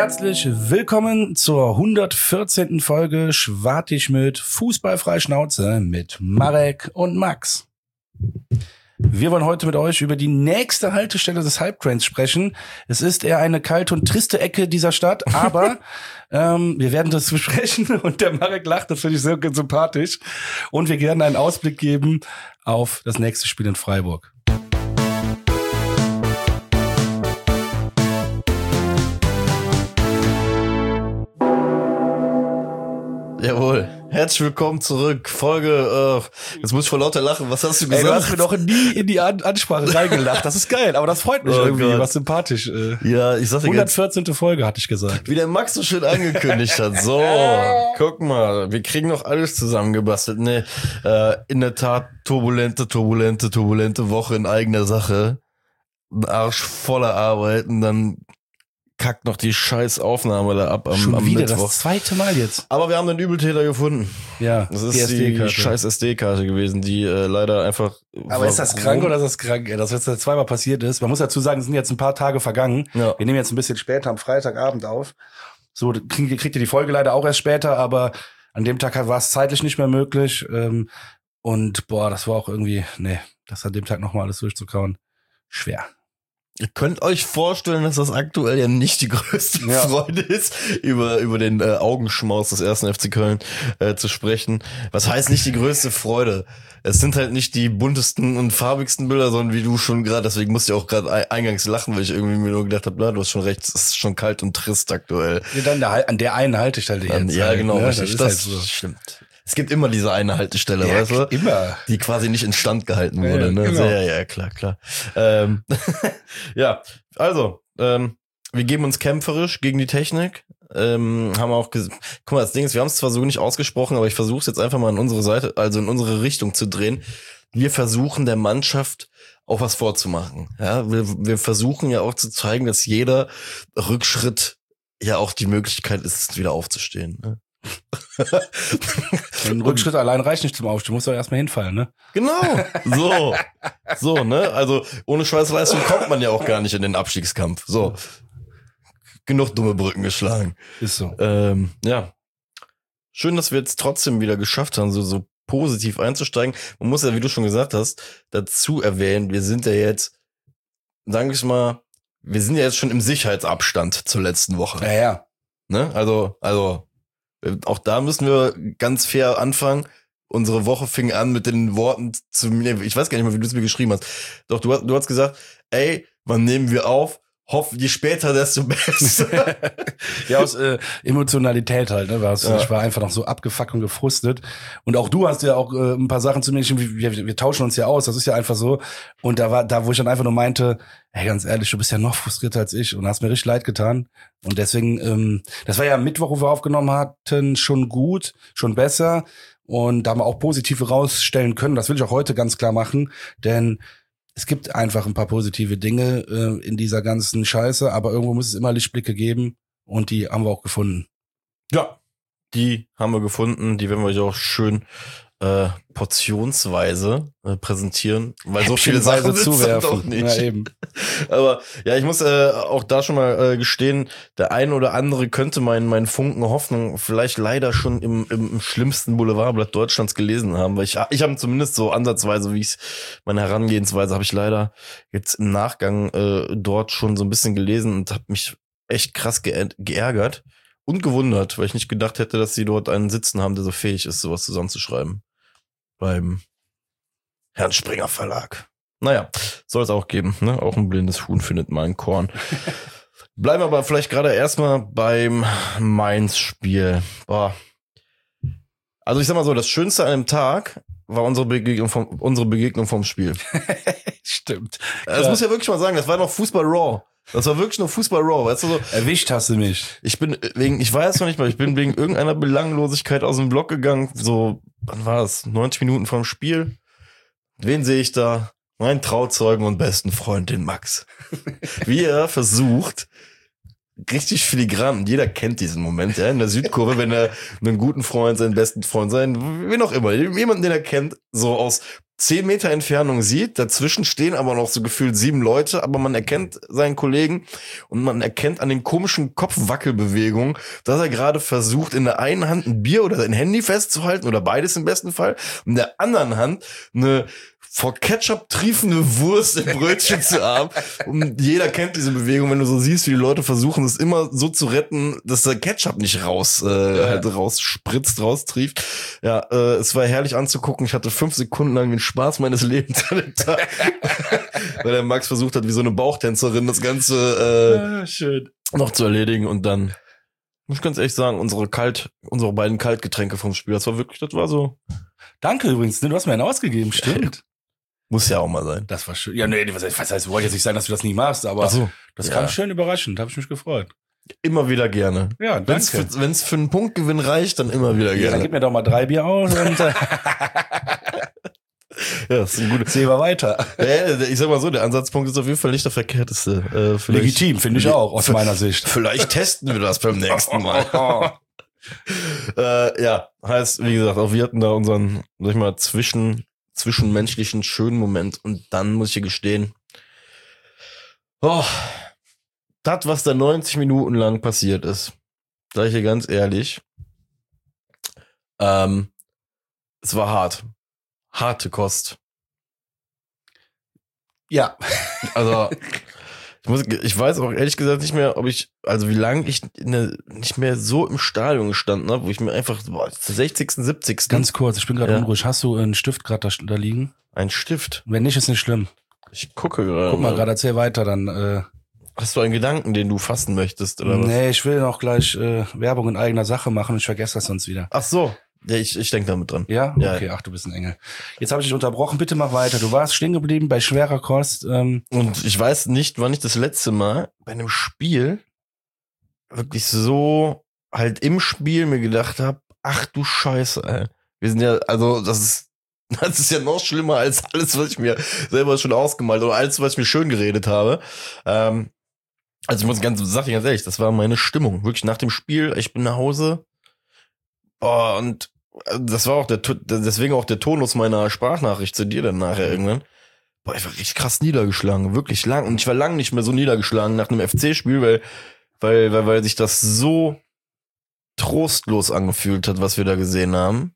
Herzlich willkommen zur 114. Folge Schwartig mit Fußballfrei Schnauze mit Marek und Max. Wir wollen heute mit euch über die nächste Haltestelle des Halbtrains sprechen. Es ist eher eine kalte und triste Ecke dieser Stadt, aber wir werden das besprechen und der Marek lacht, das finde ich sehr sympathisch. Und wir werden einen Ausblick geben auf das nächste Spiel in Freiburg. Jawohl. Herzlich willkommen zurück. Folge, jetzt muss ich vor lauter lachen. Was hast du gesagt? Ey, du hast mir noch nie in die Ansprache reingelacht. Das ist geil, aber das freut mich irgendwie. Gott. Was sympathisch. Ja, ich sag dir 114. Folge, hatte ich gesagt. wie der Max so schön angekündigt hat. So, guck mal, wir kriegen noch alles zusammengebastelt. Nee, in der Tat turbulente Woche in eigener Sache. Ein Arsch voller Arbeit und dann kackt noch die scheiß Aufnahme da ab am wieder Mittwoch. das zweite Mal jetzt. Aber wir haben den Übeltäter gefunden. Ja, Das ist die scheiß SD-Karte gewesen, die leider einfach... Aber ist das krank oder ist das krank? Dass jetzt zweimal passiert ist. Man muss dazu sagen, es sind jetzt ein paar Tage vergangen. Ja. Wir nehmen jetzt ein bisschen später am Freitagabend auf. So kriegt ihr die Folge leider auch erst später, aber an dem Tag war es zeitlich nicht mehr möglich. Und boah, das war auch irgendwie, das an dem Tag nochmal alles durchzukauen, schwer. Ihr könnt euch vorstellen, dass das aktuell ja nicht die größte Freude ist, über den Augenschmaus des 1. FC Köln zu sprechen. Was heißt nicht die größte Freude? Es sind halt nicht die buntesten und farbigsten Bilder, sondern wie du schon gerade, deswegen musste ich auch gerade eingangs lachen, weil ich irgendwie mir nur gedacht habe, du hast schon recht, es ist schon kalt und trist aktuell. Ja, dann an der einen Haltestelle jetzt. Ja, genau, ne? richtig. Das Das ist halt so. stimmt. Es gibt immer diese eine Haltestelle, Ja, weißt du? immer. Die quasi nicht instand gehalten wurde, Ja, ne? genau. Ja, klar. Ja, also, wir geben uns kämpferisch gegen die Technik. Haben auch guck mal, das Ding ist, wir haben es zwar so nicht ausgesprochen, aber ich versuche es jetzt einfach mal in unsere Seite, also in unsere Richtung zu drehen. Wir versuchen der Mannschaft auch was vorzumachen. Ja, wir versuchen ja auch zu zeigen, dass jeder Rückschritt ja auch die Möglichkeit ist, wieder aufzustehen. Ne? Ein Rückschritt allein reicht nicht zum Aufstehen, muss doch erstmal hinfallen, ne? Genau. So, ne? Also ohne Schweißleistung kommt man ja auch gar nicht in den Abstiegskampf. So. Genug dumme Brücken geschlagen. Ist so. Ja. Schön, dass wir jetzt trotzdem wieder geschafft haben, so positiv einzusteigen. Man muss ja, wie du schon gesagt hast, dazu erwähnen, wir sind ja jetzt, sag ich mal, wir sind ja jetzt schon im Sicherheitsabstand zur letzten Woche. Ja. Ne? Also, auch da müssen wir ganz fair anfangen. Unsere Woche fing an mit den Worten zu mir. Ich weiß gar nicht mal, wie du es mir geschrieben hast. Doch, du hast gesagt, ey, wann nehmen wir auf? Je später, desto besser. Ja, aus Emotionalität halt, ne? Ich war einfach noch so abgefuckt und gefrustet. Und auch du hast ja auch ein paar Sachen zu mir geschrieben, wir tauschen uns ja aus, das ist ja einfach so. Und da, wo ich dann einfach nur meinte, hey, ganz ehrlich, du bist ja noch frustrierter als ich und hast mir richtig leid getan. Und deswegen, das war ja Mittwoch, wo wir aufgenommen hatten, schon gut, schon besser. Und da haben wir auch positive rausstellen können. Das will ich auch heute ganz klar machen, denn es gibt einfach ein paar positive Dinge in dieser ganzen Scheiße, aber irgendwo muss es immer Lichtblicke geben und die haben wir auch gefunden. Ja, die haben wir gefunden, die werden wir euch auch schön portionsweise präsentieren, weil so viele Sachen zuwerfen. Doch nicht. Ja, eben. Aber ja, ich muss auch da schon mal gestehen, der ein oder andere könnte meinen Funken Hoffnung vielleicht leider schon im schlimmsten Boulevardblatt Deutschlands gelesen haben, weil ich habe zumindest so ansatzweise, wie ich meine Herangehensweise habe ich leider jetzt im Nachgang dort schon so ein bisschen gelesen und habe mich echt krass geärgert und gewundert, weil ich nicht gedacht hätte, dass sie dort einen sitzen haben, der so fähig ist, sowas zusammenzuschreiben. Beim Herrn Springer Verlag. Naja, soll es auch geben, ne? Auch ein blindes Huhn findet mal ein Korn. Bleiben wir aber vielleicht gerade erstmal beim Mainz-Spiel. Boah. Also ich sag mal so, das Schönste an dem Tag war unsere Begegnung vom Spiel. Stimmt. Das muss ich ja wirklich mal sagen, das war noch Fußball Raw. Das war wirklich nur Fußball Raw, weißt du so. Erwischt hast du mich. Ich weiß noch nicht mal, ich bin wegen irgendeiner Belanglosigkeit aus dem Block gegangen, so, wann war es? 90 Minuten vorm Spiel. Wen sehe ich da? Mein Trauzeugen und besten Freund, den Max. Wie er versucht, richtig filigran, jeder kennt diesen Moment, ja, in der Südkurve, wenn er einen guten Freund, seinen besten Freund, wen auch immer, jemanden, den er kennt, so aus 10 Meter Entfernung sieht, dazwischen stehen aber noch so gefühlt 7 Leute, aber man erkennt seinen Kollegen und man erkennt an den komischen Kopfwackelbewegungen, dass er gerade versucht, in der einen Hand ein Bier oder ein Handy festzuhalten oder beides im besten Fall, und in der anderen Hand eine vor Ketchup triefende Wurst im Brötchen zu haben. Und jeder kennt diese Bewegung, wenn du so siehst, wie die Leute versuchen, es immer so zu retten, dass der Ketchup nicht halt rausspritzt, raustrieft. Ja, es war herrlich anzugucken. Ich hatte 5 Sekunden lang den Spaß meines Lebens an dem Tag. Weil der Max versucht hat, wie so eine Bauchtänzerin das Ganze schön. noch zu erledigen. Und dann, muss ich ganz ehrlich sagen, unsere beiden Kaltgetränke vom Spiel, das war so. Danke übrigens, du hast mir einen ausgegeben, stimmt. Muss ja auch mal sein. Das war schön. Ja, nee, was heißt, wollte jetzt nicht sagen, dass du das nie machst, aber das kam schön überraschend, habe ich mich gefreut. Immer wieder gerne. Ja, danke. Wenn es für einen Punktgewinn reicht, dann immer wieder gerne. Ja, dann gib mir doch mal 3 Bier aus und ja, das ist ein gutes. Sehen wir weiter. Ich sag mal so, der Ansatzpunkt ist auf jeden Fall nicht der verkehrteste. Legitim, finde ich auch, aus meiner Sicht. Vielleicht testen wir das beim nächsten Mal. Ja, heißt, wie gesagt, auch wir hatten da unseren, sag ich mal, zwischenmenschlichen schönen Moment. Und dann muss ich dir gestehen, das, was da 90 Minuten lang passiert ist, sag ich dir ganz ehrlich, es war hart. Harte Kost. Ja. Also, ich weiß auch ehrlich gesagt nicht mehr, wie lange ich nicht mehr so im Stadion gestanden habe, wo ich mir einfach, 60., 70. Ganz kurz, ich bin gerade unruhig. Hast du einen Stift gerade da liegen? Ein Stift? Wenn nicht, ist nicht schlimm. Ich gucke gerade. Guck mal gerade, erzähl weiter, dann. Hast du einen Gedanken, den du fassen möchtest, oder was? Nee, ich will noch gleich Werbung in eigener Sache machen und ich vergesse das sonst wieder. Ach so. Ja, ich denke damit dran. Ja? Okay, ach, du bist ein Engel. Jetzt habe ich dich unterbrochen, bitte mach weiter. Du warst stehen geblieben bei schwerer Kost. Und ich weiß nicht, wann ich das letzte Mal bei einem Spiel wirklich so halt im Spiel mir gedacht habe, ach du Scheiße, ey. Wir sind ja, also das ist ja noch schlimmer als alles, was ich mir selber schon ausgemalt oder alles, was ich mir schön geredet habe. Also sag dir ganz ehrlich, das war meine Stimmung. Wirklich nach dem Spiel, ich bin nach Hause. Und das war auch deswegen auch der Tonus meiner Sprachnachricht zu dir dann nachher irgendwann. Ich war richtig krass niedergeschlagen, wirklich lang. Und ich war lang nicht mehr so niedergeschlagen nach einem FC-Spiel, weil sich das so trostlos angefühlt hat, was wir da gesehen haben.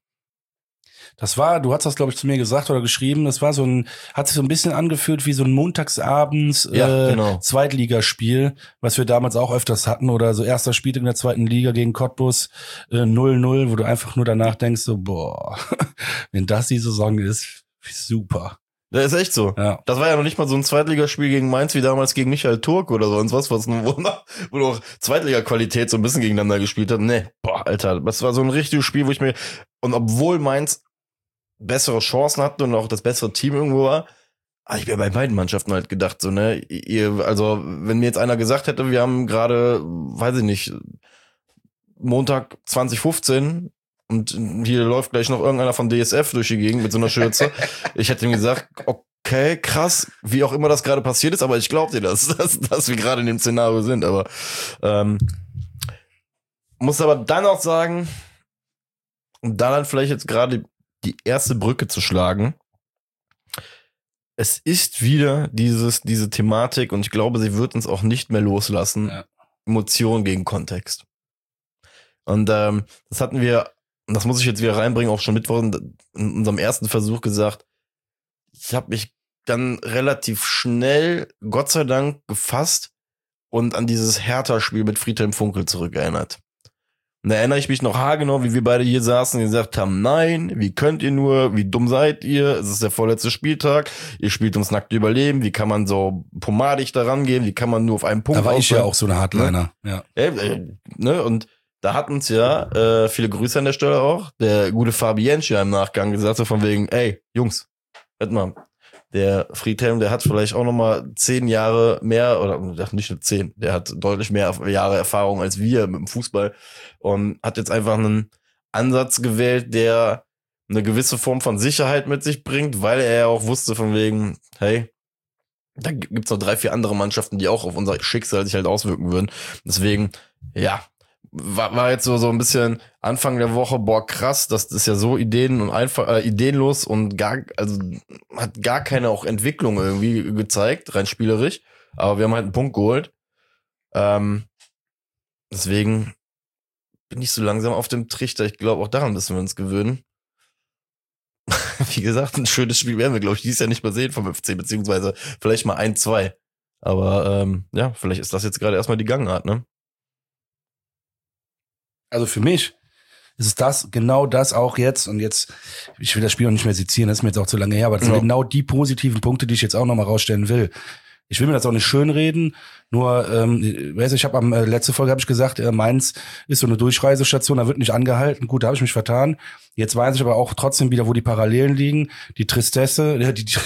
Du hast das, glaube ich, zu mir gesagt oder geschrieben, das war hat sich so ein bisschen angefühlt wie so ein montagsabends genau. Zweitligaspiel, was wir damals auch öfters hatten, oder so erster Spieltag in der 2. Liga gegen Cottbus 0-0, wo du einfach nur danach denkst, so, boah, wenn das die Saison ist, super. Das ist echt so. Ja. Das war ja noch nicht mal so ein Zweitligaspiel gegen Mainz wie damals gegen Michael Turk oder sonst was wo noch Zweitliga-Qualität so ein bisschen gegeneinander gespielt hat. Nee, boah, Alter, das war so ein richtiges Spiel, und obwohl Mainz bessere Chancen hatten und auch das bessere Team irgendwo war, habe ich mir bei beiden Mannschaften halt gedacht, so, ne, also, wenn mir jetzt einer gesagt hätte, wir haben gerade, weiß ich nicht, Montag 2015 und hier läuft gleich noch irgendeiner von DSF durch die Gegend mit so einer Schürze, ich hätte ihm gesagt, okay, krass, wie auch immer das gerade passiert ist, aber ich glaube dir dass wir gerade in dem Szenario sind, aber muss aber dann auch sagen, und dann vielleicht jetzt gerade die erste Brücke zu schlagen. Es ist wieder diese Thematik, und ich glaube, sie wird uns auch nicht mehr loslassen. Ja. Emotion gegen Kontext. Und das hatten wir, und das muss ich jetzt wieder reinbringen, auch schon Mittwoch in unserem ersten Versuch gesagt. Ich habe mich dann relativ schnell, Gott sei Dank, gefasst und an dieses Hertha-Spiel mit Friedhelm Funkel zurückerinnert. Und da erinnere ich mich noch haargenau, wie wir beide hier saßen und gesagt haben, nein, wie könnt ihr nur, wie dumm seid ihr, es ist der vorletzte Spieltag, ihr spielt ums nackte Überleben, wie kann man so pomadig da rangehen, wie kann man nur auf einen Punkt Da war ich ja auch so eine Hardliner, ja. Ne? Und da hat uns ja, viele Grüße an der Stelle auch, der gute Fabienci im Nachgang gesagt, so von wegen, ey, Jungs, hört mal, der Friedhelm, der hat vielleicht auch nochmal 10 Jahre mehr, oder nicht nur 10, der hat deutlich mehr Jahre Erfahrung als wir mit dem Fußball und hat jetzt einfach einen Ansatz gewählt, der eine gewisse Form von Sicherheit mit sich bringt, weil er ja auch wusste von wegen, hey, da gibt's noch 3, 4 andere Mannschaften, die auch auf unser Schicksal sich halt auswirken würden. Deswegen, ja, war jetzt so ein bisschen Anfang der Woche, boah, krass, das ist ja so ideenlos und hat gar keine auch Entwicklung irgendwie gezeigt, rein spielerisch. Aber wir haben halt einen Punkt geholt. Deswegen bin ich so langsam auf dem Trichter. Ich glaube, auch daran müssen wir uns gewöhnen. Wie gesagt, ein schönes Spiel werden wir, glaube ich, dieses Jahr nicht mehr sehen vom FC, beziehungsweise vielleicht mal 1-2. Aber ja, vielleicht ist das jetzt gerade erstmal die Gangart, ne? Also für mich ist es genau das auch jetzt, und jetzt, ich will das Spiel auch nicht mehr sezieren, das ist mir jetzt auch zu lange her, aber das sind genau die positiven Punkte, die ich jetzt auch nochmal rausstellen will. Ich will mir das auch nicht schönreden, nur, ich habe letzte Folge habe ich gesagt, Mainz ist so eine Durchreisestation, da wird nicht angehalten. Gut, da habe ich mich vertan. Jetzt weiß ich aber auch trotzdem wieder, wo die Parallelen liegen. Die Tristesse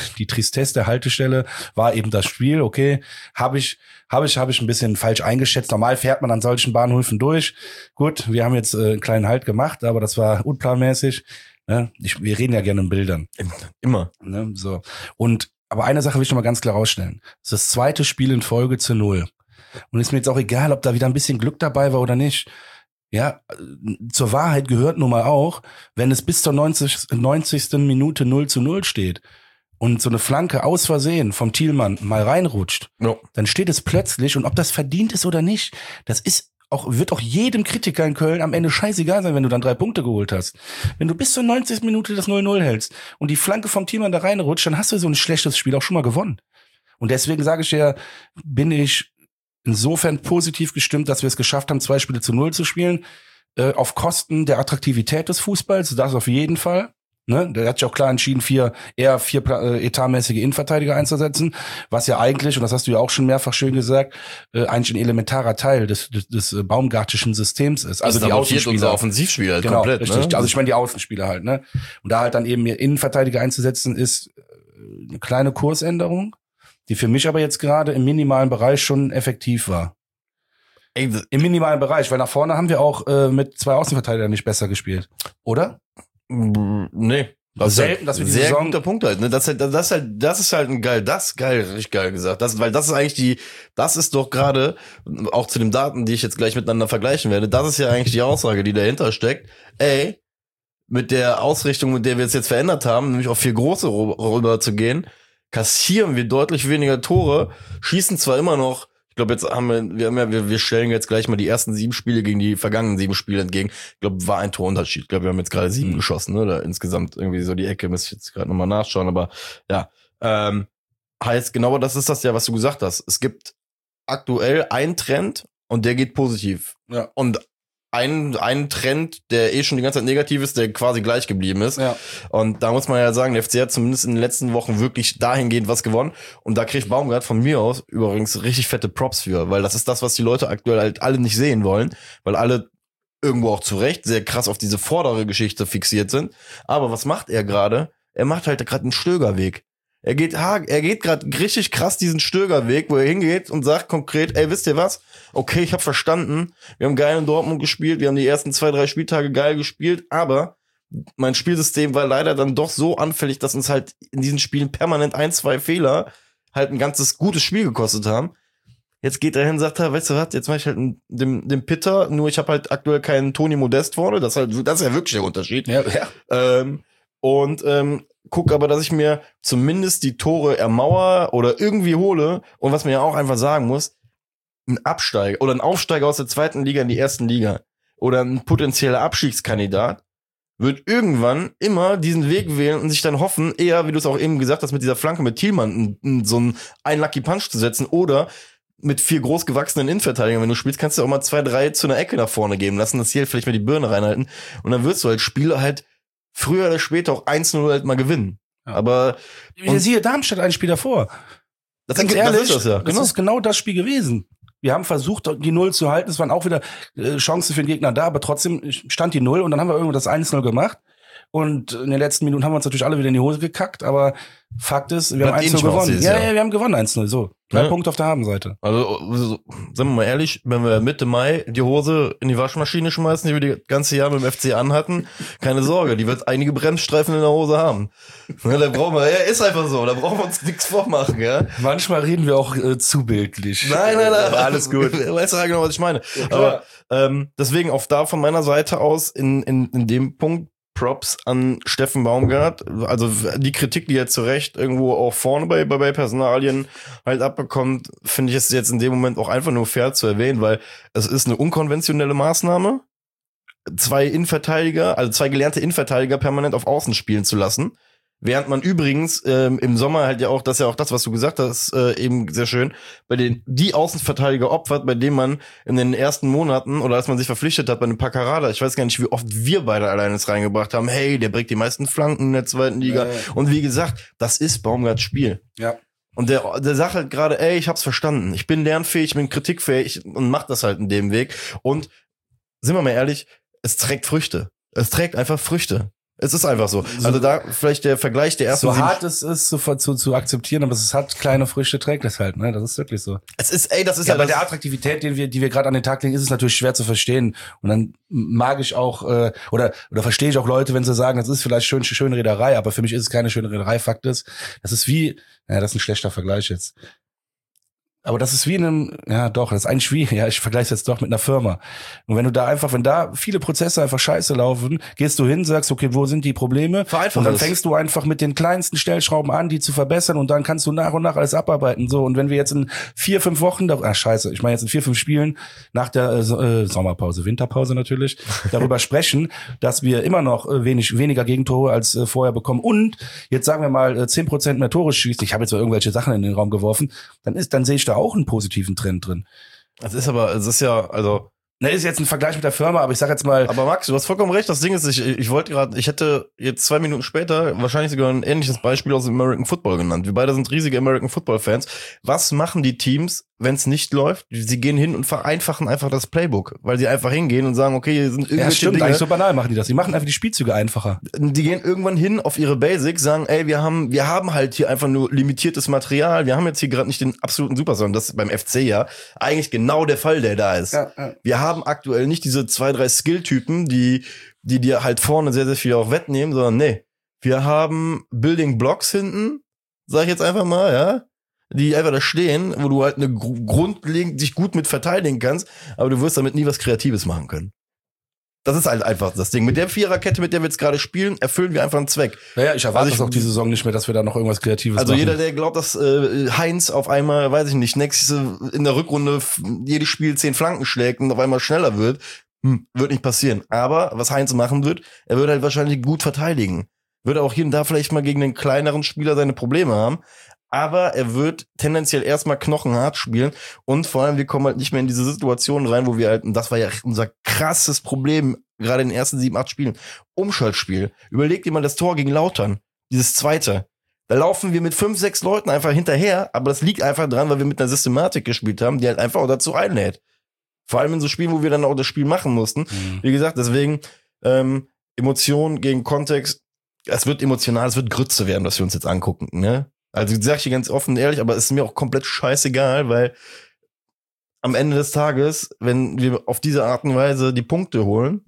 der Haltestelle war eben das Spiel. Okay, habe ich ein bisschen falsch eingeschätzt. Normal fährt man an solchen Bahnhöfen durch. Gut, wir haben jetzt einen kleinen Halt gemacht, aber das war unplanmäßig. Ne? Wir reden ja gerne in Bildern. Immer. Ne? So. Aber eine Sache will ich noch mal ganz klar rausstellen. Das ist das zweite Spiel in Folge zu 0. Und ist mir jetzt auch egal, ob da wieder ein bisschen Glück dabei war oder nicht. Ja, zur Wahrheit gehört nun mal auch, wenn es bis zur 90. Minute 0-0 steht und so eine Flanke aus Versehen vom Thielmann mal reinrutscht, dann steht es plötzlich, und ob das verdient ist oder nicht, wird auch jedem Kritiker in Köln am Ende scheißegal sein, wenn du dann 3 Punkte geholt hast. Wenn du bis zur 90. Minute das 0-0 hältst und die Flanke vom Thielmann da reinrutscht, dann hast du so ein schlechtes Spiel auch schon mal gewonnen. Und deswegen sage ich ja, bin ich insofern positiv gestimmt, dass wir es geschafft haben, 2 Spiele zu 0 zu spielen, auf Kosten der Attraktivität des Fußballs, das auf jeden Fall. Ne, der hat sich auch klar entschieden, 4 etatmäßige Innenverteidiger einzusetzen, was ja eigentlich, und das hast du ja auch schon mehrfach schön gesagt, eigentlich ein elementarer Teil des baumgartischen Systems ist. Also die Außenspieler, unser Offensivspieler halt genau, komplett. Richtig. Ne? Also ich meine die Außenspieler halt, ne? Und da halt dann eben Innenverteidiger einzusetzen, ist eine kleine Kursänderung, die für mich aber jetzt gerade im minimalen Bereich schon effektiv war. Im minimalen Bereich, weil nach vorne haben wir auch mit 2 Außenverteidigern nicht besser gespielt, oder? Nee. Das selten, dass wir die sehr Saison guter Punkt halt, ne? Das ist halt richtig geil gesagt. Weil das ist eigentlich das ist doch gerade, auch zu den Daten, die ich jetzt gleich miteinander vergleichen werde, das ist ja eigentlich die Aussage, die dahinter steckt. Ey, mit der Ausrichtung, mit der wir es jetzt verändert haben, nämlich auf 4 große rüber zu gehen, kassieren wir deutlich weniger Tore, schießen zwar immer noch. Ich glaube, jetzt wir stellen jetzt gleich mal die ersten 7 Spiele gegen die vergangenen 7 Spiele entgegen. Ich glaube, war ein Torunterschied. Ich glaube, wir haben jetzt gerade 7 geschossen, ne? Oder insgesamt irgendwie so die Ecke, müsste ich jetzt gerade nochmal nachschauen. Aber ja, heißt genau, das ist das ja, was du gesagt hast. Es gibt aktuell einen Trend und der geht positiv. Ja. Und ein Trend, der schon die ganze Zeit negativ ist, der quasi gleich geblieben ist. Ja. Und da muss man ja sagen, der FC hat zumindest in den letzten Wochen wirklich dahingehend was gewonnen. Und da kriegt Baumgart von mir aus übrigens richtig fette Props für, weil das ist das, was die Leute aktuell halt alle nicht sehen wollen, weil alle irgendwo auch zu Recht sehr krass auf diese vordere Geschichte fixiert sind. Aber was macht er gerade? Er macht halt gerade einen Stögerweg. Er geht gerade richtig krass diesen Stögerweg, wo er hingeht und sagt konkret, ey, wisst ihr was? Okay, ich habe verstanden, wir haben geil in Dortmund gespielt, wir haben die ersten 2, 3 Spieltage geil gespielt, aber mein Spielsystem war leider dann doch so anfällig, dass uns halt in diesen Spielen permanent 1, 2 Fehler halt ein ganzes gutes Spiel gekostet haben. Jetzt geht er hin und sagt, weißt du was, jetzt mach ich halt den Pitter, nur ich habe halt aktuell keinen Toni Modest vorne, das ist ja wirklich der Unterschied. Ja. Guck aber, dass ich mir zumindest die Tore ermauer oder irgendwie hole. Und was man ja auch einfach sagen muss, ein Absteiger oder ein Aufsteiger aus der 2. Liga in die 1. Liga oder ein potenzieller Abstiegskandidat wird irgendwann immer diesen Weg wählen und sich dann hoffen, eher, wie du es auch eben gesagt hast, mit dieser Flanke mit Thielmann so einen Lucky Punch zu setzen oder mit 4 großgewachsenen Innenverteidigern, wenn du spielst, kannst du auch mal 2, 3 zu einer Ecke nach vorne geben lassen, dass hier vielleicht mal die Birne reinhalten und dann wirst du halt Spiele halt früher oder später auch 1-0 halt mal gewinnen. Ja. Aber siehe Darmstadt ein Spiel davor. Das ist genau das Spiel gewesen. Wir haben versucht, die 0 zu halten. Es waren auch wieder Chancen für den Gegner da, aber trotzdem stand die 0 und dann haben wir irgendwo das 1-0 gemacht. Und in den letzten Minuten haben wir uns natürlich alle wieder in die Hose gekackt, aber Fakt ist, wir haben 1-0 gewonnen. Ja, wir haben gewonnen 1-0, so. 3 Punkte auf der Habenseite. Also, sagen wir mal ehrlich, wenn wir Mitte Mai die Hose in die Waschmaschine schmeißen, die wir das ganze Jahr mit dem FC anhatten, keine Sorge, die wird einige Bremsstreifen in der Hose haben. Da brauchen wir, ja, ist einfach so, da brauchen wir uns nichts vormachen, ja. Manchmal reden wir auch zu bildlich. Nein. Alles gut. Weißt du ja genau, was ich meine. Ja, aber Deswegen auch da von meiner Seite aus in dem Punkt Props an Steffen Baumgart. Also die Kritik, die er zu Recht irgendwo auch vorne bei Personalien halt abbekommt, finde ich es jetzt in dem Moment auch einfach nur fair zu erwähnen, weil es ist eine unkonventionelle Maßnahme, zwei gelernte Innenverteidiger permanent auf Außen spielen zu lassen. Während man übrigens im Sommer halt ja auch, das ist ja auch das, was du gesagt hast, eben sehr schön, bei die Außenverteidiger opfert, bei denen man in den ersten Monaten oder als man sich verpflichtet hat bei einem Paccarada, ich weiß gar nicht, wie oft wir beide alleine es reingebracht haben, hey, der bringt die meisten Flanken in der zweiten Liga. Und wie gesagt, das ist Baumgarts Spiel. Ja. Und der sagt halt gerade, ey, ich hab's verstanden. Ich bin lernfähig, ich bin kritikfähig und mach das halt in dem Weg. Und sind wir mal ehrlich, es trägt Früchte. Es trägt einfach Früchte. Es ist einfach so. Also da vielleicht der Vergleich der ersten. So hart es ist zu akzeptieren, aber es hat kleine Früchte, trägt es halt, ne? Das ist wirklich so. Das ist ja bei der Attraktivität, die wir gerade an den Tag legen, ist es natürlich schwer zu verstehen. Und dann mag ich auch, oder verstehe ich auch Leute, wenn sie sagen, das ist vielleicht schöne Reederei, aber für mich ist es keine schöne Reederei. Fakt ist, das ist wie, das ist ein schlechter Vergleich jetzt. Aber das ist wie das ist eigentlich wie, ich vergleiche es jetzt doch mit einer Firma. Und wenn da viele Prozesse einfach scheiße laufen, gehst du hin, sagst, okay, wo sind die Probleme? Und dann fängst du einfach mit den kleinsten Stellschrauben an, die zu verbessern und dann kannst du nach und nach alles abarbeiten. So, und wenn wir jetzt in 4-5 Wochen, ich meine jetzt in 4-5 Spielen nach der Sommerpause, Winterpause natürlich, darüber sprechen, dass wir immer noch weniger Gegentore als vorher bekommen und jetzt sagen wir mal 10% mehr Tore schießen. Ich habe jetzt so irgendwelche Sachen in den Raum geworfen, dann sehe ich da auch einen positiven Trend drin. Es ist jetzt ein Vergleich mit der Firma, aber ich sag jetzt mal. Aber Max, du hast vollkommen recht. Das Ding ist, ich hätte jetzt 2 Minuten später wahrscheinlich sogar ein ähnliches Beispiel aus dem American Football genannt. Wir beide sind riesige American Football Fans. Was machen die Teams, wenn es nicht läuft? Sie gehen hin und vereinfachen einfach das Playbook, weil sie einfach hingehen und sagen, okay, hier sind irgendwelche Dinge. Eigentlich so banal machen die das. Die machen einfach die Spielzüge einfacher. Die gehen irgendwann hin auf ihre Basics, sagen, ey, wir haben halt hier einfach nur limitiertes Material. Wir haben jetzt hier gerade nicht den absoluten Superstar. Das ist beim FC ja eigentlich genau der Fall, der da ist. Ja. Wir haben aktuell nicht diese 2-3 Skill-Typen, die dir halt vorne sehr, sehr viel auch wettnehmen, sondern nee, wir haben Building Blocks hinten, sag ich jetzt einfach mal, ja, die einfach da stehen, wo du halt grundlegend dich gut mit verteidigen kannst, aber du wirst damit nie was Kreatives machen können. Das ist halt einfach das Ding. Mit der Viererkette, mit der wir jetzt gerade spielen, erfüllen wir einfach einen Zweck. Ja, ich erwarte das auch die Saison nicht mehr, dass wir da noch irgendwas Kreatives machen. Also jeder, der glaubt, dass Heinz auf einmal, weiß ich nicht, in der Rückrunde jedes Spiel 10 Flanken schlägt und auf einmal schneller wird, wird nicht passieren. Aber was Heinz machen wird, er wird halt wahrscheinlich gut verteidigen. Wird auch hier und da vielleicht mal gegen einen kleineren Spieler seine Probleme haben. Aber er wird tendenziell erstmal knochenhart spielen und vor allem, wir kommen halt nicht mehr in diese Situation rein, wo wir halt, und das war ja unser krasses Problem, gerade in den ersten 7-8 Spielen, Umschaltspiel. Überleg dir mal das Tor gegen Lautern, dieses zweite. Da laufen wir mit 5-6 Leuten einfach hinterher, aber das liegt einfach dran, weil wir mit einer Systematik gespielt haben, die halt einfach auch dazu einlädt. Vor allem in so Spielen, wo wir dann auch das Spiel machen mussten. Wie gesagt, deswegen Emotion gegen Kontext, es wird emotional, es wird Grütze werden, was wir uns jetzt angucken, ne? Also sag ich dir ganz offen und ehrlich, aber es ist mir auch komplett scheißegal, weil am Ende des Tages, wenn wir auf diese Art und Weise die Punkte holen,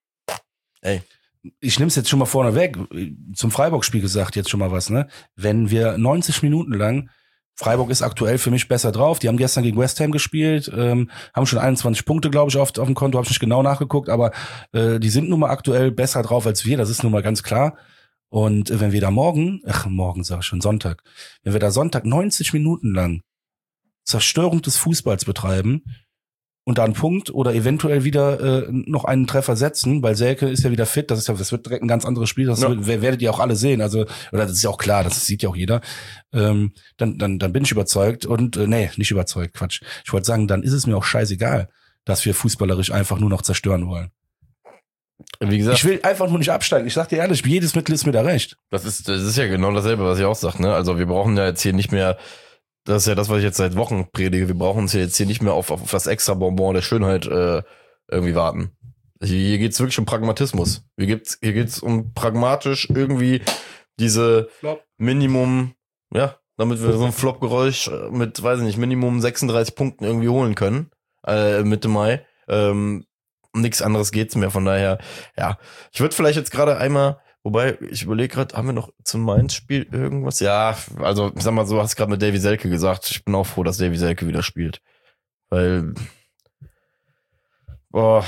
ich nehme es jetzt schon mal vorne weg, zum Freiburg-Spiel gesagt jetzt schon mal was, ne? Wenn wir 90 Minuten lang, Freiburg ist aktuell für mich besser drauf, die haben gestern gegen West Ham gespielt, haben schon 21 Punkte, glaube ich, auf dem Konto, habe ich nicht genau nachgeguckt, aber die sind nun mal aktuell besser drauf als wir, das ist nun mal ganz klar. Und wenn wir da Sonntag, wenn wir da Sonntag 90 Minuten lang Zerstörung des Fußballs betreiben und da einen Punkt oder eventuell wieder noch einen Treffer setzen, weil Selke ist ja wieder fit, das wird direkt ein ganz anderes Spiel, das werdet ihr auch alle sehen, also, oder das ist ja auch klar, das sieht ja auch jeder, dann bin ich überzeugt und, nicht überzeugt, Quatsch. Ich wollte sagen, dann ist es mir auch scheißegal, dass wir fußballerisch einfach nur noch zerstören wollen. Wie gesagt, ich will einfach nur nicht absteigen. Ich sag dir ehrlich, jedes Mittel ist mir da recht. Das ist ja genau dasselbe, was ich auch sage, ne? Also wir brauchen ja jetzt hier nicht mehr, das ist ja das, was ich jetzt seit Wochen predige, wir brauchen uns jetzt hier nicht mehr auf das extra Bonbon der Schönheit irgendwie warten. Hier geht's wirklich um Pragmatismus. Hier geht's um pragmatisch irgendwie diese Flop. Minimum, ja, damit wir so ein Flop-Geräusch mit, weiß ich nicht, Minimum 36 Punkten irgendwie holen können, Mitte Mai. Nichts anderes geht's mehr, von daher, ja. Ich würde vielleicht jetzt gerade einmal, wobei, ich überlege gerade, haben wir noch zum Mainz-Spiel irgendwas? Ja, also, ich sag mal so, hast gerade mit Davy Selke gesagt, ich bin auch froh, dass Davy Selke wieder spielt. Weil Boah.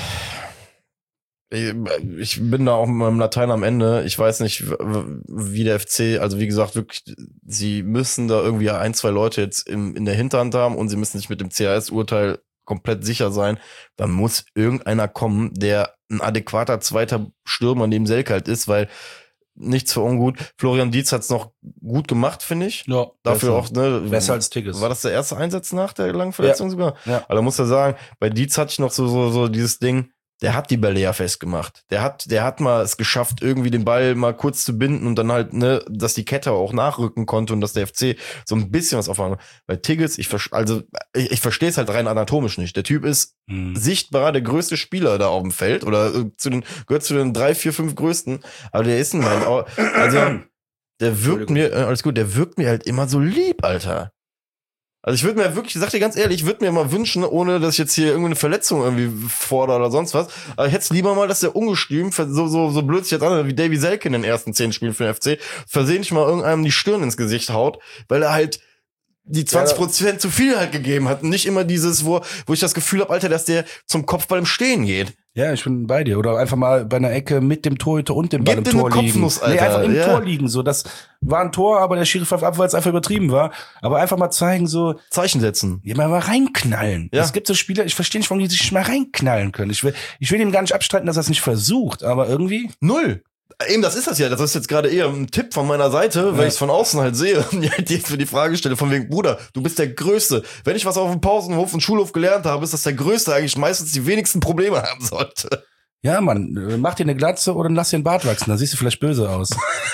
Ich bin da auch mit meinem Latein am Ende. Ich weiß nicht, wie der FC, also wie gesagt, wirklich, sie müssen da irgendwie 1, 2 Leute jetzt in der Hinterhand haben und sie müssen sich mit dem CAS-Urteil komplett sicher sein. Dann muss irgendeiner kommen, der ein adäquater zweiter Stürmer neben Selke halt ist, weil nichts für ungut. Florian Dietz hat's noch gut gemacht, finde ich. Ja, dafür besser. auch, ne. Besser als Tigges. War das der erste Einsatz nach der langen Verletzung sogar? Ja. Aber da muss er sagen, bei Dietz hatte ich noch so dieses Ding, der hat die Bälle ja festgemacht. Der hat mal es geschafft, irgendwie den Ball mal kurz zu binden und dann halt, ne, dass die Kette auch nachrücken konnte und dass der FC so ein bisschen was aufmachen. Bei Tigges, ich verstehe es halt rein anatomisch nicht. Der Typ ist sichtbar der größte Spieler da auf dem Feld oder gehört zu den 3, 4, 5 größten, aber der ist also der wirkt mir halt immer so lieb, Alter. Also ich würde mir wirklich, ich sag dir ganz ehrlich, ich würde mir mal wünschen, ohne dass ich jetzt hier irgendeine Verletzung irgendwie fordere oder sonst was, aber ich hätte es lieber mal, dass der ungestüm, so blöd sich jetzt an, wie Davy Selke in den ersten 10 Spielen für den FC, versehentlich mal irgendeinem die Stirn ins Gesicht haut, weil er halt die 20% zu viel halt gegeben hat. Und nicht immer dieses, wo ich das Gefühl habe, Alter, dass der zum Kopfball im Stehen geht. Ja, ich bin bei dir. Oder einfach mal bei einer Ecke mit dem Torhüter und dem Ball im Tor liegen. Kopfnuss, Alter. Nee, einfach im Tor liegen. So, das war ein Tor, aber der Schiri pfeift ab, weil es einfach übertrieben war. Aber einfach mal zeigen, so. Zeichen setzen. Ja, mal reinknallen. Ja. Es gibt so Spieler, ich verstehe nicht, warum die sich mal reinknallen können. Ich will ihm gar nicht abstreiten, dass er es nicht versucht, aber irgendwie. Null. Eben, das ist das ja. Das ist jetzt gerade eher ein Tipp von meiner Seite, weil ich es von außen halt sehe und jetzt für die Frage stelle, von wegen, Bruder, du bist der Größte. Wenn ich was auf dem Pausenhof und Schulhof gelernt habe, ist, dass der Größte eigentlich meistens die wenigsten Probleme haben sollte. Ja, Mann, mach dir eine Glatze oder lass dir einen Bart wachsen, dann siehst du vielleicht böse aus.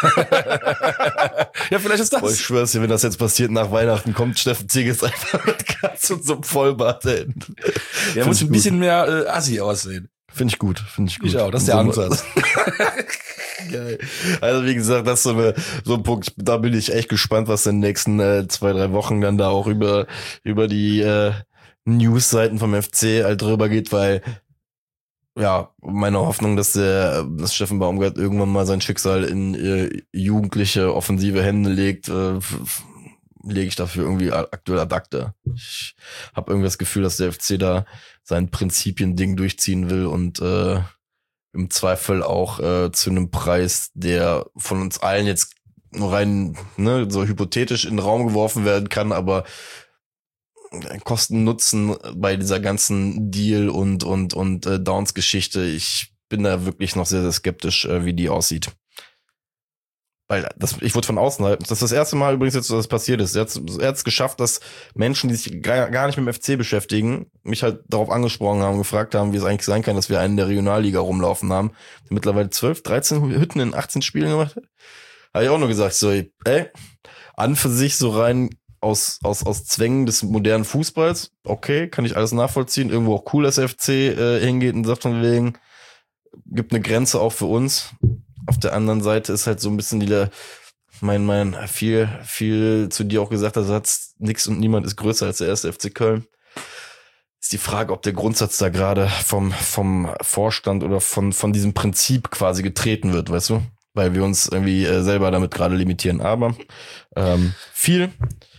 Ja, vielleicht ist das. Boah, ich schwör's dir, wenn das jetzt passiert, nach Weihnachten kommt Steffen Tigges einfach mit Glatze und so einem Vollbart hin. Der muss ein bisschen mehr assi aussehen. Finde ich gut. Ich auch, das ist der Ansatz. Geil. Also wie gesagt, das ist so ein Punkt, da bin ich echt gespannt, was in den nächsten 2, 3 Wochen dann da auch über die News-Seiten vom FC halt drüber geht, weil ja, meine Hoffnung, dass Steffen Baumgart irgendwann mal sein Schicksal in jugendliche, offensive Hände legt, lege ich dafür irgendwie aktuell ad acta. Ich habe irgendwie das Gefühl, dass der FC da sein Prinzipien-Ding durchziehen will und im Zweifel auch zu einem Preis, der von uns allen jetzt nur rein so hypothetisch in den Raum geworfen werden kann, aber Kosten-Nutzen bei dieser ganzen Deal und Downs-Geschichte, ich bin da wirklich noch sehr, sehr skeptisch, wie die aussieht. Weil ich wurde von außen halt, das ist das erste Mal übrigens jetzt, dass das passiert ist. Er hat es geschafft, dass Menschen, die sich gar nicht mit dem FC beschäftigen, mich halt darauf angesprochen haben, gefragt haben, wie es eigentlich sein kann, dass wir einen der Regionalliga rumlaufen haben, der mittlerweile 12, 13 Hütten in 18 Spielen gemacht hat. Habe ich auch nur gesagt, so, ey, an für sich so rein aus Zwängen des modernen Fußballs, okay, kann ich alles nachvollziehen, irgendwo auch cool, dass der FC hingeht und sagt von wegen, gibt eine Grenze auch für uns. Auf der anderen Seite ist halt so ein bisschen mein viel zu dir auch gesagter Satz, nix und niemand ist größer als der erste FC Köln. Ist die Frage, ob der Grundsatz da gerade vom Vorstand oder von diesem Prinzip quasi getreten wird, weißt du? Weil wir uns irgendwie selber damit gerade limitieren. Aber viel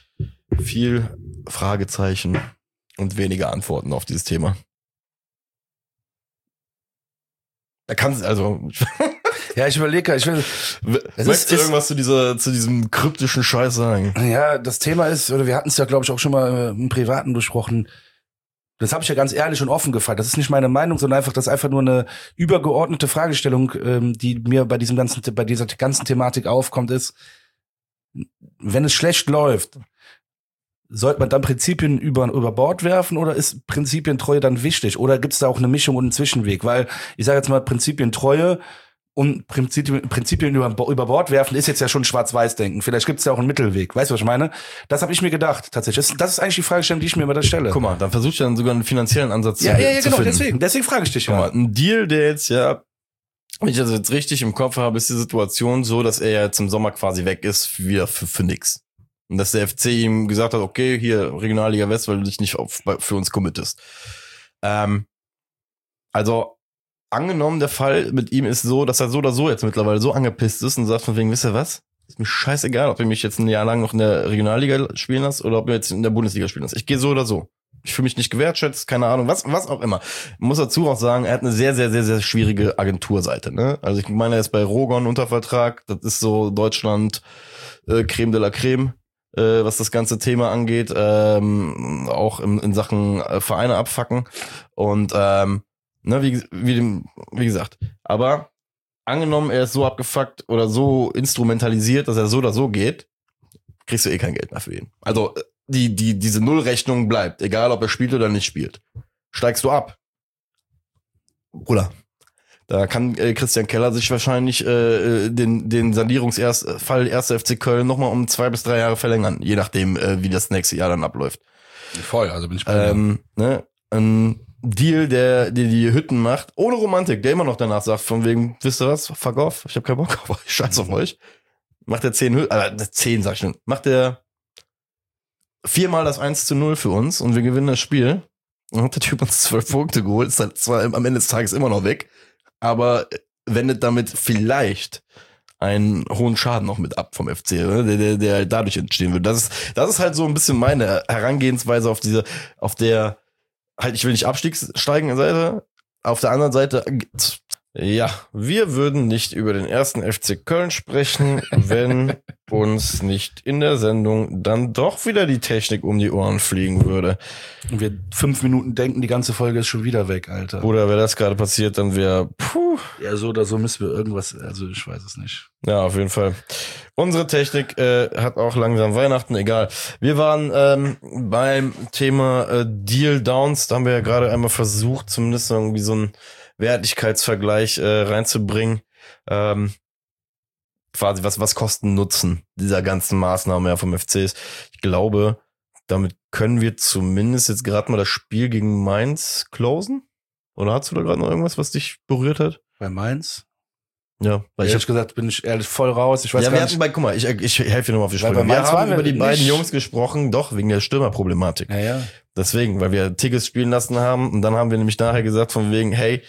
Fragezeichen und weniger Antworten auf dieses Thema. Da kannst also Ja, ich überlege, möchtest du irgendwas zu diesem kryptischen Scheiß sagen? Ja, das Thema ist, oder wir hatten es ja, glaube ich, auch schon mal im Privaten besprochen. Das habe ich ja ganz ehrlich und offen gefragt. Das ist nicht meine Meinung, sondern das ist einfach nur eine übergeordnete Fragestellung, die mir bei dieser ganzen Thematik aufkommt, ist, wenn es schlecht läuft, sollte man dann Prinzipien über Bord werfen oder ist Prinzipientreue dann wichtig? Oder gibt es da auch eine Mischung und einen Zwischenweg? Weil, ich sage jetzt mal, Prinzipientreue und Prinzipien über Bord werfen ist jetzt ja schon Schwarz-Weiß-Denken. Vielleicht gibt es ja auch einen Mittelweg. Weißt du, was ich meine? Das habe ich mir gedacht, tatsächlich. Das ist eigentlich die Fragestellung, die ich mir immer da stelle. Guck mal, dann versuche ich dann sogar einen finanziellen Ansatz zu genau, finden. deswegen frage ich dich ja. Guck mal, ein Deal, der jetzt ja, wenn ich das jetzt richtig im Kopf habe, ist die Situation so, dass er ja zum Sommer quasi weg ist, wieder für nix. Und dass der FC ihm gesagt hat, okay, hier Regionalliga West, weil du dich nicht für uns committest. Also angenommen, der Fall mit ihm ist so, dass er so oder so jetzt mittlerweile so angepisst ist und sagt von wegen, wisst ihr was? Ist mir scheißegal, ob ihr mich jetzt ein Jahr lang noch in der Regionalliga spielen lasst oder ob ihr jetzt in der Bundesliga spielen lasst. Ich gehe so oder so. ich fühle mich nicht gewertschätzt, keine Ahnung, was auch immer. Ich muss dazu auch sagen, er hat eine sehr, sehr, sehr, sehr schwierige Agenturseite, ne? Also ich meine, er ist bei Rogon unter Vertrag, das ist so Deutschland Creme de la Creme, was das ganze Thema angeht, auch in Sachen Vereine abfacken und wie gesagt, aber angenommen, er ist so abgefuckt oder so instrumentalisiert, dass er so oder so geht, kriegst du eh kein Geld mehr für ihn. Also diese Nullrechnung bleibt, egal ob er spielt oder nicht spielt. Steigst du ab, Bruder, da kann Christian Keller sich wahrscheinlich den Sanierungsfall 1. FC Köln nochmal um 2 bis 3 Jahre verlängern, je nachdem, wie das nächste Jahr dann abläuft. Voll, also bin ich bei dir. Ne? Ein Deal, der die Hütten macht, ohne Romantik, der immer noch danach sagt, von wegen, wisst ihr was, fuck off, ich hab keinen Bock auf euch, scheiß auf euch. Macht er 10 Hütten, 10 sag ich schon, macht er 4-mal das 1:0 für uns und wir gewinnen das Spiel. Dann hat der Typ uns 12 Punkte geholt, ist halt zwar am Ende des Tages immer noch weg, aber wendet damit vielleicht einen hohen Schaden noch mit ab vom FC, ne? der halt dadurch entstehen wird. Das ist halt so ein bisschen meine Herangehensweise auf der halt, ich will nicht absteigen Seite. Auf der anderen Seite, ja, wir würden nicht über den 1. FC Köln sprechen, wenn uns nicht in der Sendung dann doch wieder die Technik um die Ohren fliegen würde. Und wir 5 Minuten denken, die ganze Folge ist schon wieder weg, Alter. Oder wäre das gerade passiert, dann wäre, Ja, so oder so müssen wir irgendwas, also ich weiß es nicht. Ja, auf jeden Fall. Unsere Technik hat auch langsam Weihnachten, egal. Wir waren beim Thema Deal Downs, da haben wir ja gerade einmal versucht, zumindest irgendwie so einen Wertigkeitsvergleich reinzubringen. Quasi was Kosten Nutzen dieser ganzen Maßnahme ja vom FC ist. Ich glaube, damit können wir zumindest jetzt gerade mal das Spiel gegen Mainz closen. Oder hast du da gerade noch irgendwas, was dich berührt hat? Bei Mainz? Ja, weil ich gesagt, bin ich ehrlich voll raus. Ich weiß ja, gar wir nicht. hatten guck mal, ich helfe dir nochmal auf die Sprünge. Wir haben über die beiden Jungs gesprochen, doch, wegen der Stürmerproblematik. Ja. Deswegen, weil wir Tigges spielen lassen haben und dann haben wir nämlich nachher gesagt von wegen, hey,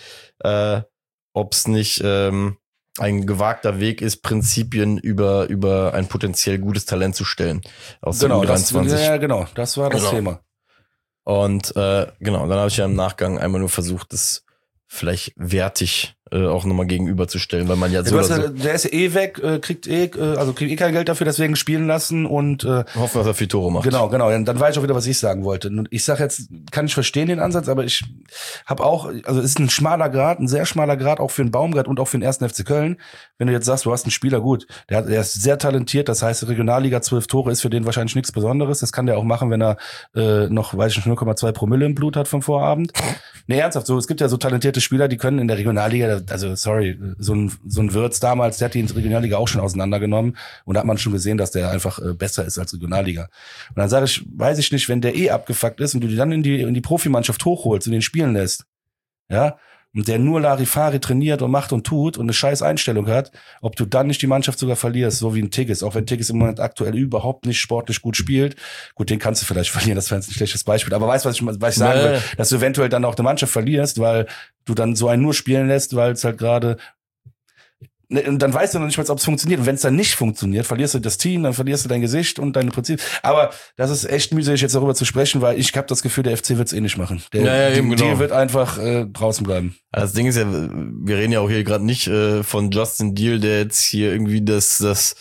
ob's nicht ein gewagter Weg ist, Prinzipien über ein potenziell gutes Talent zu stellen. Aus Genau, der U23. genau, das war das Thema. Und genau, dann habe ich ja im Nachgang einmal nur versucht, das vielleicht wertig auch nochmal gegenüberzustellen, weil man ja so, der ist eh weg, kriegt eh kein Geld dafür, deswegen spielen lassen und hoffen, dass er viel Tore macht. Genau, dann weiß ich auch wieder, was ich sagen wollte. Und ich sag jetzt, kann ich verstehen den Ansatz, aber ich habe auch, also es ist ein schmaler Grad, ein sehr schmaler Grad, auch für den Baumgart und auch für den 1. FC Köln. Wenn du jetzt sagst, du hast einen Spieler, gut, der ist sehr talentiert, das heißt, Regionalliga 12 Tore ist für den wahrscheinlich nichts Besonderes. Das kann der auch machen, wenn er noch, weiß ich nicht, 0,2 Promille im Blut hat vom Vorabend. Nee, ernsthaft, so, es gibt ja so talentierte Spieler, die können in der Regionalliga, also sorry, so ein Wirtz damals, der hat die in der Regionalliga auch schon auseinandergenommen und da hat man schon gesehen, dass der einfach besser ist als Regionalliga. Und dann sage ich, weiß ich nicht, wenn der abgefuckt ist und du die dann in die Profimannschaft hochholst und den spielen lässt, ja, und der nur Larifari trainiert und macht und tut und eine scheiß Einstellung hat, ob du dann nicht die Mannschaft sogar verlierst, so wie ein Tigges, auch wenn Tigges im Moment aktuell überhaupt nicht sportlich gut spielt. Gut, den kannst du vielleicht verlieren, das wäre jetzt ein schlechtes Beispiel, aber weißt du, was ich sagen will, dass du eventuell dann auch eine Mannschaft verlierst, weil du dann so einen nur spielen lässt, weil es halt gerade. Und dann weißt du noch nicht mal, ob es funktioniert. Und wenn es dann nicht funktioniert, verlierst du das Team, dann verlierst du dein Gesicht und deine Prinzipien. Aber das ist echt mühselig, jetzt darüber zu sprechen, weil ich habe das Gefühl, der FC wird es eh nicht machen. Der wird einfach draußen bleiben. Also das Ding ist ja, wir reden ja auch hier gerade nicht von Justin Deal, der jetzt hier irgendwie das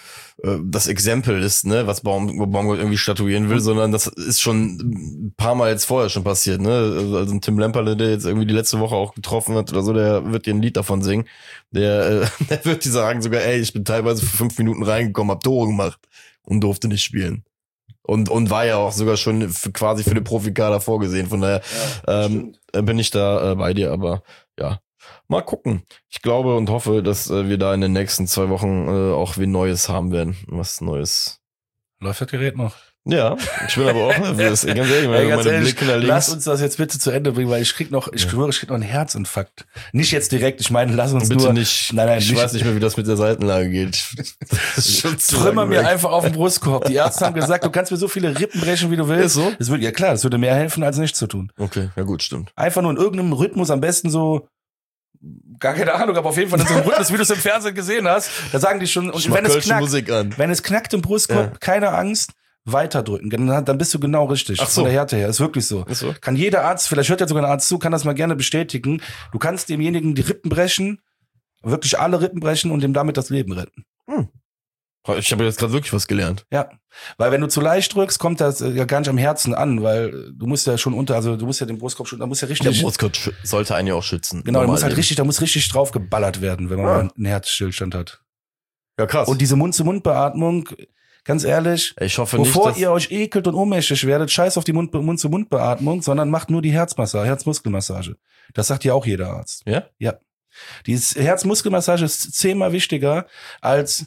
Exempel ist, ne, was Baumgart irgendwie statuieren will, sondern das ist schon ein paar Mal jetzt vorher schon passiert, ne, also ein Tim Lemperle, der jetzt irgendwie die letzte Woche auch getroffen hat oder so, der wird dir ein Lied davon singen, der wird dir sagen sogar, ey, ich bin teilweise für 5 Minuten reingekommen, hab Tore gemacht und durfte nicht spielen. Und war ja auch sogar schon quasi für den Profikader vorgesehen, von daher bin ich da bei dir, aber ja. Mal gucken. Ich glaube und hoffe, dass wir da in den nächsten 2 Wochen auch wie Neues haben werden. Was Neues. Läuft das Gerät noch? Ja, ich bin aber auch nervös. Ganz ehrlich, meine Blicke nach links. Lass uns das jetzt bitte zu Ende bringen, weil ich schwöre, ich krieg noch einen Herzinfarkt. Nicht jetzt direkt, ich meine, lass uns bitte nur. Nicht. Nein, ich weiß nicht mehr, wie das mit der Seitenlage geht. Das ist schon Trümmer mir einfach auf den Brustkorb. Die Ärzte haben gesagt, du kannst mir so viele Rippen brechen, wie du willst. Ist so? Das würde, ja klar, das würde mehr helfen, als nichts zu tun. Okay, ja gut, stimmt. Einfach nur in irgendeinem Rhythmus, am besten so, gar keine Ahnung, aber auf jeden Fall in so einem Rhythmus, wie du es im Fernsehen gesehen hast, da sagen die schon, und wenn es knackt im Brustkorb, keine Angst, weiterdrücken. Dann bist du genau richtig. Ach so. Von der Härte her. Ist wirklich so. Ist so. Kann jeder Arzt, vielleicht hört ja sogar ein Arzt zu, kann das mal gerne bestätigen. Du kannst demjenigen die Rippen brechen, wirklich alle Rippen brechen und dem damit das Leben retten. Ich habe jetzt gerade wirklich was gelernt. Ja, weil wenn du zu leicht drückst, kommt das ja gar nicht am Herzen an, weil du musst ja schon du musst ja den Brustkorb schon, da muss ja richtig. Der Brustkorb sollte einen ja auch schützen. Genau, da muss richtig drauf geballert werden, wenn man einen Herzstillstand hat. Ja, krass. Und diese Mund-zu-Mund-Beatmung, ganz ehrlich, ich hoffe bevor nicht, ihr euch ekelt und ohnmächtig werdet, scheiß auf die Mund-zu-Mund-Beatmung, sondern macht nur die Herzmuskelmassage. Das sagt ja auch jeder Arzt. Ja? Ja. Die Herzmuskelmassage ist 10-mal wichtiger als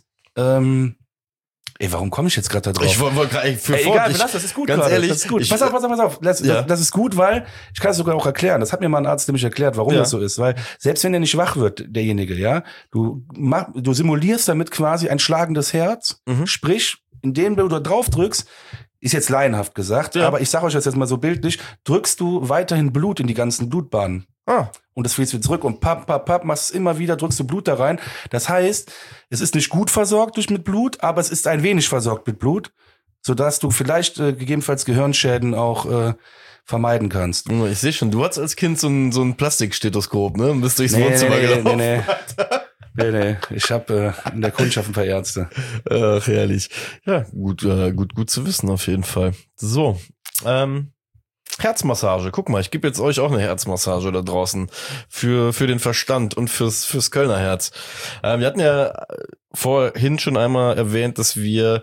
warum komme ich jetzt gerade da drauf? Ich wollte gerade egal, das ist gut. Ganz grade. ehrlich. Das ist gut. Pass auf. Das ist gut, weil ich kann es sogar auch erklären. Das hat mir mal ein Arzt nämlich erklärt, warum das so ist. Weil selbst wenn der nicht wach wird, derjenige, ja, du simulierst damit quasi ein schlagendes Herz. Sprich, indem du da drauf drückst, ist jetzt laienhaft gesagt, aber ich sage euch das jetzt mal so bildlich, drückst du weiterhin Blut in die ganzen Blutbahnen. Und das fließt wieder zurück und papp, machst es immer wieder, drückst du Blut da rein. Das heißt, es ist nicht gut versorgt mit Blut, aber es ist ein wenig versorgt mit Blut, sodass du vielleicht gegebenenfalls Gehirnschäden auch vermeiden kannst. Ich sehe schon, du hattest als Kind so ein Plastikstethoskop, ne? Und bist durchs Wohnzimmer gelaufen. Nee. Ich habe in der Kundschaft ein paar Ärzte. Ach, herrlich. Ja, gut zu wissen auf jeden Fall. So, Herzmassage. Guck mal, ich gebe jetzt euch auch eine Herzmassage da draußen für den Verstand und fürs Kölner Herz. Wir hatten ja vorhin schon einmal erwähnt, dass wir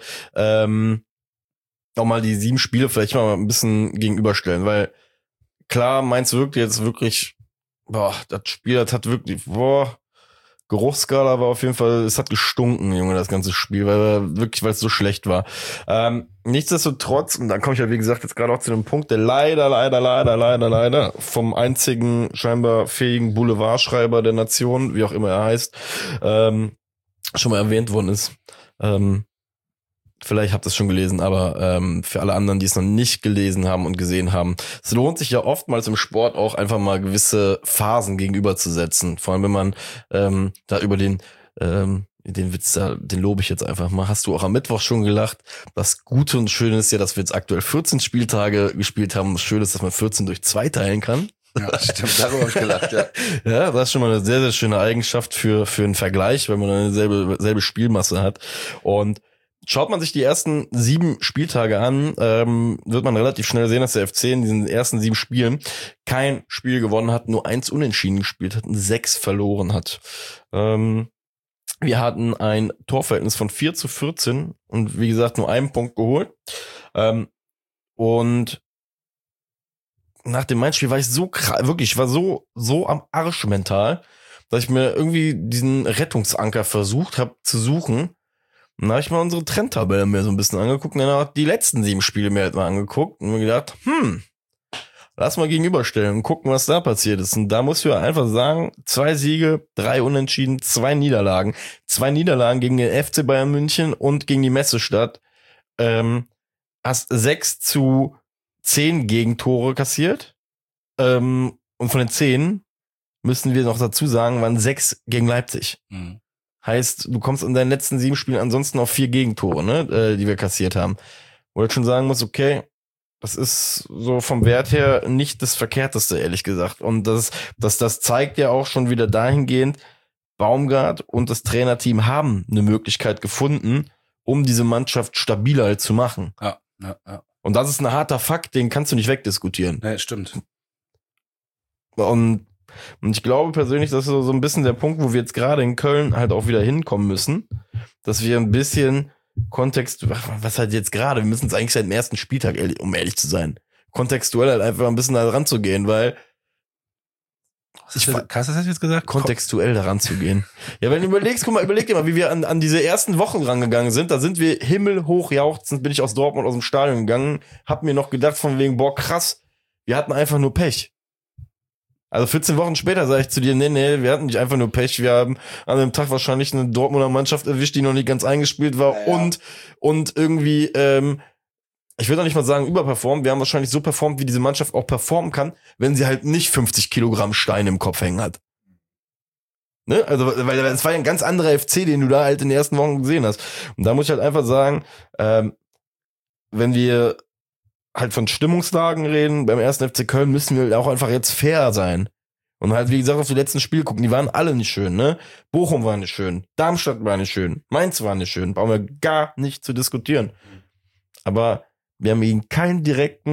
auch mal die 7 Spiele vielleicht mal ein bisschen gegenüberstellen, weil klar, Mainz wirkt jetzt wirklich, das Spiel, das hat wirklich, Geruchsskala war auf jeden Fall, es hat gestunken, Junge, das ganze Spiel, weil es so schlecht war. Nichtsdestotrotz, und dann komme ich ja wie gesagt jetzt gerade auch zu dem Punkt, der leider vom einzigen scheinbar fähigen Boulevardschreiber der Nation, wie auch immer er heißt, schon mal erwähnt worden ist. Vielleicht habt ihr es schon gelesen, aber für alle anderen, die es noch nicht gelesen haben und gesehen haben, es lohnt sich ja oftmals im Sport auch einfach mal gewisse Phasen gegenüberzusetzen. Vor allem, wenn man da über den Witz da, den lobe ich jetzt einfach mal. Hast du auch am Mittwoch schon gelacht? Das Gute und Schöne ist ja, dass wir jetzt aktuell 14 Spieltage gespielt haben. Das Schöne ist, dass man 14 durch 2 teilen kann. Ja, stimmt, darüber habe ich gelacht, ja. Ja, das ist schon mal eine sehr, sehr schöne Eigenschaft für einen Vergleich, weil man eine selbe Spielmasse hat. Und schaut man sich die ersten 7 Spieltage an, wird man relativ schnell sehen, dass der FC in diesen ersten 7 Spielen kein Spiel gewonnen hat, nur 1 unentschieden gespielt hat und 6 verloren hat. Wir hatten ein Torverhältnis von 4:14 und wie gesagt nur 1 Punkt geholt. Und nach dem Mainz-Spiel war ich ich war so am Arsch mental, dass ich mir irgendwie diesen Rettungsanker versucht habe zu suchen. Und da habe ich mal unsere Trendtabelle mir so ein bisschen angeguckt und dann auch die letzten 7 Spiele mir halt mal angeguckt und mir gedacht, lass mal gegenüberstellen und gucken, was da passiert ist. Und da musst du ja einfach sagen, 2 Siege, 3 Unentschieden, 2 Niederlagen. 2 Niederlagen gegen den FC Bayern München und gegen die Messestadt. Hast 6:10 Gegentore kassiert. Und von den 10 müssen wir noch dazu sagen, waren 6 gegen Leipzig. Heißt, du kommst in deinen letzten 7 Spielen ansonsten auf 4 Gegentore, ne, die wir kassiert haben. Wo ich schon sagen muss, okay, das ist so vom Wert her nicht das Verkehrteste, ehrlich gesagt. Und das zeigt ja auch schon wieder dahingehend, Baumgart und das Trainerteam haben eine Möglichkeit gefunden, um diese Mannschaft stabiler zu machen. Ja. Und das ist ein harter Fakt, den kannst du nicht wegdiskutieren. Nee, stimmt. Und ich glaube persönlich, das ist so ein bisschen der Punkt, wo wir jetzt gerade in Köln halt auch wieder hinkommen müssen, dass wir ein bisschen Kontext, was halt jetzt gerade, wir müssen es eigentlich seit dem ersten Spieltag, um ehrlich zu sein, kontextuell halt einfach ein bisschen da ranzugehen, weil Hast du das jetzt gesagt? Kontextuell daran zu gehen. Ja, wenn du überlegst, überleg dir mal, wie wir an diese ersten Wochen rangegangen sind, da sind wir himmelhoch jauchzend, bin ich aus Dortmund aus dem Stadion gegangen, hab mir noch gedacht von wegen, krass, wir hatten einfach nur Pech. Also 14 Wochen später sage ich zu dir, nee, wir hatten nicht einfach nur Pech, wir haben an dem Tag wahrscheinlich eine Dortmunder Mannschaft erwischt, die noch nicht ganz eingespielt war und irgendwie, ich will doch nicht mal sagen überperformt, wir haben wahrscheinlich so performt, wie diese Mannschaft auch performen kann, wenn sie halt nicht 50 Kilogramm Steine im Kopf hängen hat. Ne? Also, weil es war ja ein ganz anderer FC, den du da halt in den ersten Wochen gesehen hast. Und da muss ich halt einfach sagen, wenn wir halt von Stimmungslagen reden, beim 1. FC Köln müssen wir auch einfach jetzt fair sein. Und halt, wie gesagt, auf die letzten Spiele gucken, die waren alle nicht schön, ne? Bochum war nicht schön, Darmstadt war nicht schön, Mainz war nicht schön, brauchen wir gar nicht zu diskutieren. Aber wir haben gegen keinen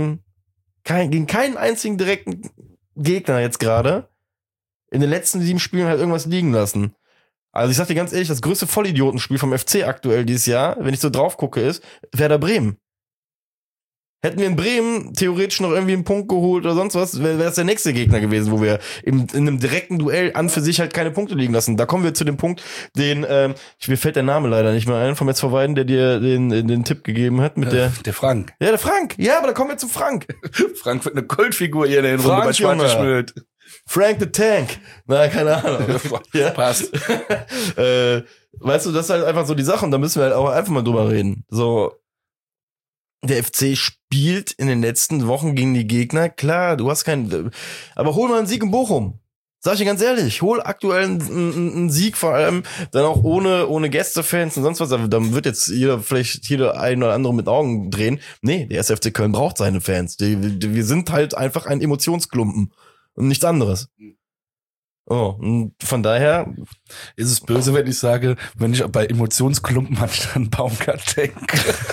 einzigen direkten Gegner jetzt gerade in den letzten 7 Spielen halt irgendwas liegen lassen. Also ich sag dir ganz ehrlich, das größte Vollidiotenspiel vom FC aktuell dieses Jahr, wenn ich so drauf gucke, ist Werder Bremen. Hätten wir in Bremen theoretisch noch irgendwie einen Punkt geholt oder sonst was, wäre das der nächste Gegner gewesen, wo wir in einem direkten Duell an für sich halt keine Punkte liegen lassen. Da kommen wir zu dem Punkt, mir fällt der Name leider nicht mehr ein, vom SV Weiden, der dir den Tipp gegeben hat mit der Frank. Ja, der Frank. Ja, aber da kommen wir zu Frank. Frank wird eine Kultfigur hier in der Runde bei Schwarz-Schmidt. Frank the Tank. Na, keine Ahnung. Ja. Passt. Weißt du, das ist halt einfach so die Sache und da müssen wir halt auch einfach mal drüber reden. So, der FC spielt in den letzten Wochen gegen die Gegner. Klar, du hast keinen, aber hol mal einen Sieg in Bochum. Sag ich dir ganz ehrlich, hol aktuell einen Sieg, vor allem dann auch ohne Gästefans und sonst was. Dann wird jetzt vielleicht jeder ein oder andere mit Augen drehen. Nee, der 1. FC Köln braucht seine Fans. Wir sind halt einfach ein Emotionsklumpen und nichts anderes. Oh, und von daher ist es böse, wenn ich sage, wenn ich bei Emotionsklumpen an Baumgart denke.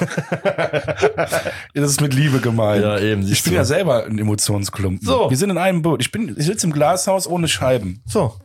Das ist mit Liebe gemeint. Ja, eben. Ich bin ja selber ein Emotionsklumpen. So. Wir sind in einem Boot. Ich sitze im Glashaus ohne Scheiben. So.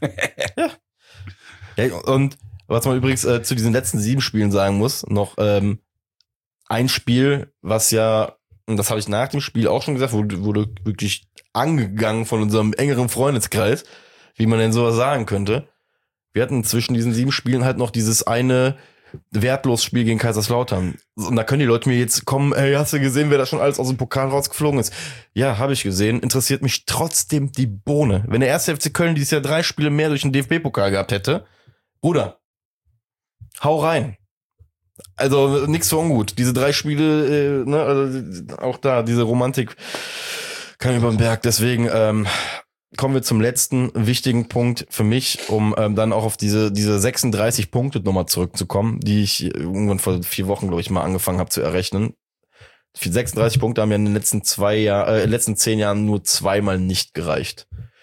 Ja, und was man übrigens zu diesen letzten 7 Spielen sagen muss, noch ein Spiel, was ja, und das habe ich nach dem Spiel auch schon gesagt, wurde wirklich angegangen von unserem engeren Freundeskreis, wie man denn sowas sagen könnte. Wir hatten zwischen diesen 7 Spielen halt noch dieses eine Wertlos-Spiel gegen Kaiserslautern. Und da können die Leute mir jetzt kommen, ey, hast du gesehen, wer da schon alles aus dem Pokal rausgeflogen ist? Ja, habe ich gesehen. Interessiert mich trotzdem die Bohne. Wenn der 1. FC Köln dieses Jahr 3 Spiele mehr durch den DFB-Pokal gehabt hätte, Bruder, hau rein. Also nix für ungut. Diese 3 Spiele, also auch da, diese Romantik kam über den Berg. Deswegen kommen wir zum letzten wichtigen Punkt für mich, um dann auch auf diese 36 Punkte nochmal zurückzukommen, die ich irgendwann vor 4 Wochen, glaube ich, mal angefangen habe zu errechnen. 36 Punkte haben ja in den letzten 10 Jahren nur 2-mal nicht gereicht.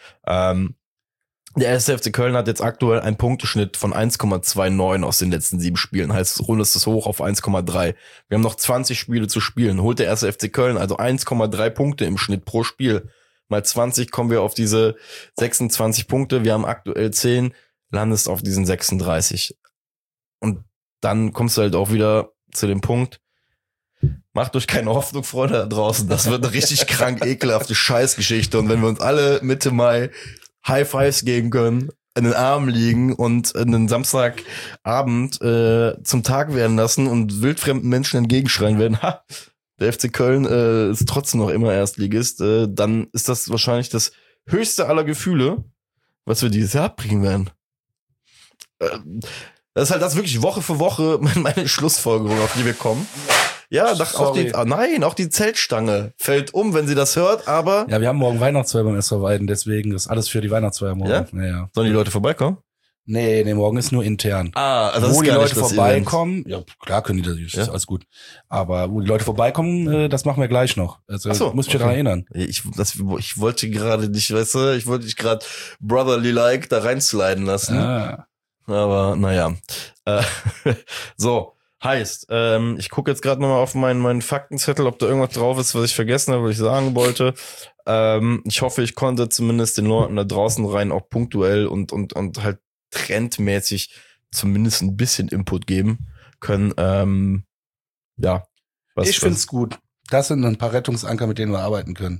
Der 1. FC Köln hat jetzt aktuell einen Punkteschnitt von 1,29 aus den letzten 7 Spielen. Heißt, rundest es hoch auf 1,3. Wir haben noch 20 Spiele zu spielen. Holt der 1. FC Köln also 1,3 Punkte im Schnitt pro Spiel. Mal 20 kommen wir auf diese 26 Punkte. Wir haben aktuell 10, landest auf diesen 36. Und dann kommst du halt auch wieder zu dem Punkt, macht euch keine Hoffnung, Freunde da draußen. Das wird eine richtig krank ekelhafte Scheißgeschichte. Und wenn wir uns alle Mitte Mai High Fives geben können, in den Armen liegen und einen Samstagabend zum Tag werden lassen und wildfremden Menschen entgegenschreien werden, ha, der FC Köln ist trotzdem noch immer Erstligist, dann ist das wahrscheinlich das höchste aller Gefühle, was wir dieses Jahr abbringen werden. Das ist halt das wirklich Woche für Woche meine Schlussfolgerung, auf die wir kommen. Ja, auch die Zeltstange fällt um, wenn sie das hört, aber... Ja, wir haben morgen Weihnachtsfeier beim SV Weiden, deswegen ist alles für die Weihnachtsfeier morgen. Ja? Ja. Sollen die Leute vorbeikommen? Nee, morgen ist nur intern. Also wo ist die gar Leute nicht das vorbeikommen, ja klar können die das, ist alles gut. Aber wo die Leute vorbeikommen, das machen wir gleich noch. Also so, muss ich daran erinnern. Ich wollte gerade nicht, weißt du, ich wollte dich gerade brotherly-like da reinsliden lassen. Ah. Aber naja. So, heißt, ich gucke jetzt gerade nochmal auf meinen Faktenzettel, ob da irgendwas drauf ist, was ich vergessen habe, was ich sagen wollte. Ich hoffe, ich konnte zumindest den Leuten da draußen rein auch punktuell und halt trendmäßig zumindest ein bisschen Input geben können. Ja. Ich find's gut. Das sind ein paar Rettungsanker, mit denen wir arbeiten können.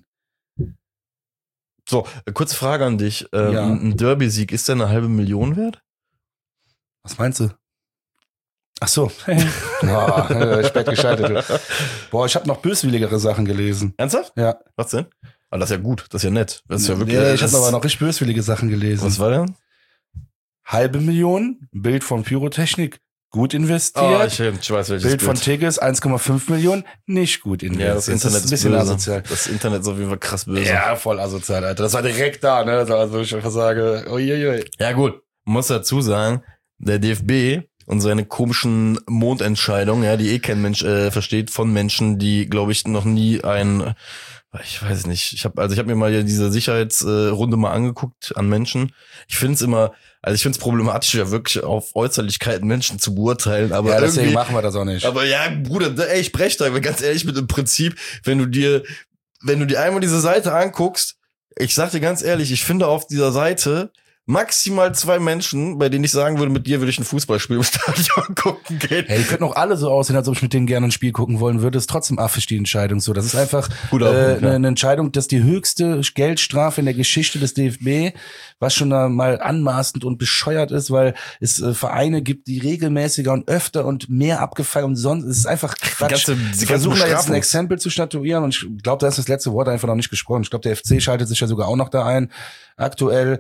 So, kurze Frage an dich. Ja. Ein Derby-Sieg, ist der 500.000 wert? Was meinst du? Ach so. Spät geschaltet. Boah, ich habe noch böswilligere Sachen gelesen. Ernsthaft? Ja. Was denn? Ah, das ist ja gut. Das ist ja nett. Das ist ja wirklich. Nee, ich habe aber noch richtig böswillige Sachen gelesen. Was war denn? 500.000, Bild von Pyrotechnik, gut investiert. Ich weiß welches Bild von Tigges, 1,5 Millionen, nicht gut investiert. Ja, das Internet ist ein bisschen böse. Asozial. Das Internet ist auf jeden Fall krass böse. Ja, voll asozial, Alter. Das war direkt da, ne? Also ich einfach sage, uiuiui. Ja gut, muss dazu sagen, der DFB und seine komischen Mondentscheidungen, ja, die kein Mensch versteht, von Menschen, die, glaube ich, noch nie ich weiß nicht, ich habe mir mal diese Sicherheitsrunde mal angeguckt an Menschen. Ich finde es problematisch, ja wirklich auf Äußerlichkeiten Menschen zu beurteilen, aber ja, deswegen machen wir das auch nicht. Aber ja, Bruder, ich breche da ganz ehrlich mit dem Prinzip, wenn du dir einmal diese Seite anguckst, ich sag dir ganz ehrlich, ich finde auf dieser Seite maximal 2 Menschen, bei denen ich sagen würde, mit dir würde ich ein Fußballspiel im Stadion gucken gehen. Hey, die könnten auch alle so aussehen, als ob ich mit denen gerne ein Spiel gucken wollen würde. Ist trotzdem affisch die Entscheidung so. Das ist einfach eine Entscheidung, dass die höchste Geldstrafe in der Geschichte des DFB, was schon mal anmaßend und bescheuert ist, weil es Vereine gibt, die regelmäßiger und öfter und mehr abgefallen und sonst. Es ist einfach Quatsch. Sie versuchen da jetzt ein Exempel zu statuieren und ich glaube, da ist das letzte Wort einfach noch nicht gesprochen. Ich glaube, der FC schaltet sich ja sogar auch noch da ein. Aktuell,